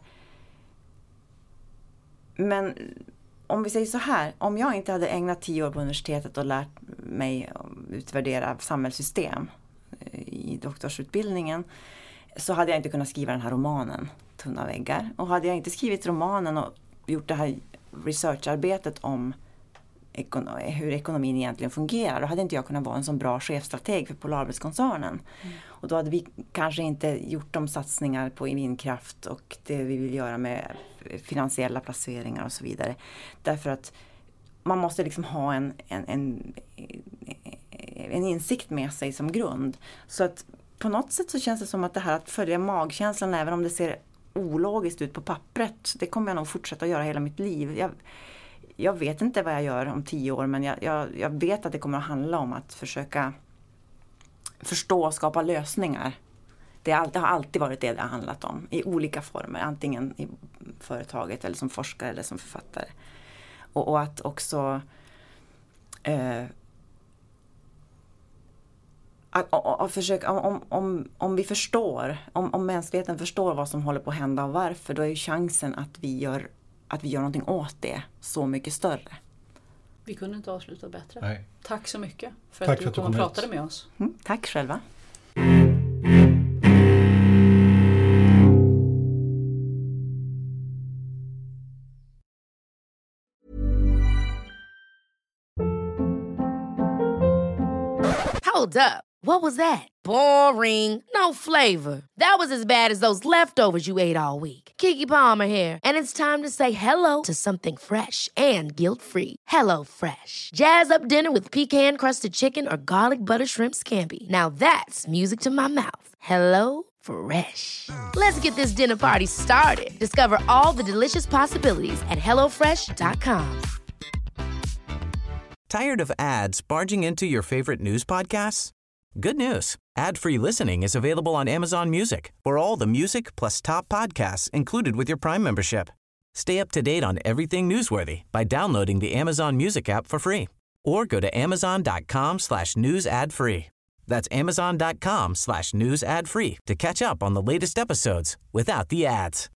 om vi säger så här, om jag inte hade ägnat 10 år på universitetet och lärt mig utvärdera samhällssystem i doktorsutbildningen, så hade jag inte kunnat skriva den här romanen, Tunna väggar. Och hade jag inte skrivit romanen och gjort det här researcharbetet om hur ekonomin egentligen fungerar, då hade inte jag kunnat vara en så bra chefstrateg för Polarbrödskoncernen. Och då hade vi kanske inte gjort de satsningar på vindkraft och det vi vill göra med finansiella placeringar och så vidare. Därför att man måste liksom ha en insikt med sig som grund. Så att på något sätt så känns det som att det här att följa magkänslan, även om det ser ologiskt ut på pappret, det kommer jag nog fortsätta att göra hela mitt liv. Jag vet inte vad jag gör om 10 år, men jag vet att det kommer att handla om att försöka förstå och skapa lösningar. Det har alltid varit det har handlat om i olika former, antingen i företaget eller som forskare eller som författare. Och att också att försöka, om vi förstår, om mänskligheten förstår vad som håller på att hända och varför, då är ju chansen att vi gör någonting åt det så mycket större.
Vi kunde inte avsluta bättre.
Nej.
Tack så mycket för att du kom och pratade med oss.
Tack själva.
Hold up. What was that? Boring. No flavor. That was as bad as those leftovers you ate all week. Keke Palmer here, and it's time to say hello to something fresh and guilt-free. Hello Fresh. Jazz up dinner with pecan-crusted chicken or garlic butter shrimp scampi. Now that's music to my mouth. Hello Fresh. Let's get this dinner party started. Discover all the delicious possibilities at hellofresh.com.
Tired of ads barging into your favorite news podcasts? Good news. Ad-free listening is available on Amazon Music for all the music plus top podcasts included with your Prime membership. Stay up to date on everything newsworthy by downloading the Amazon Music app for free or go to amazon.com/news ad free. That's amazon.com/news ad free to catch up on the latest episodes without the ads.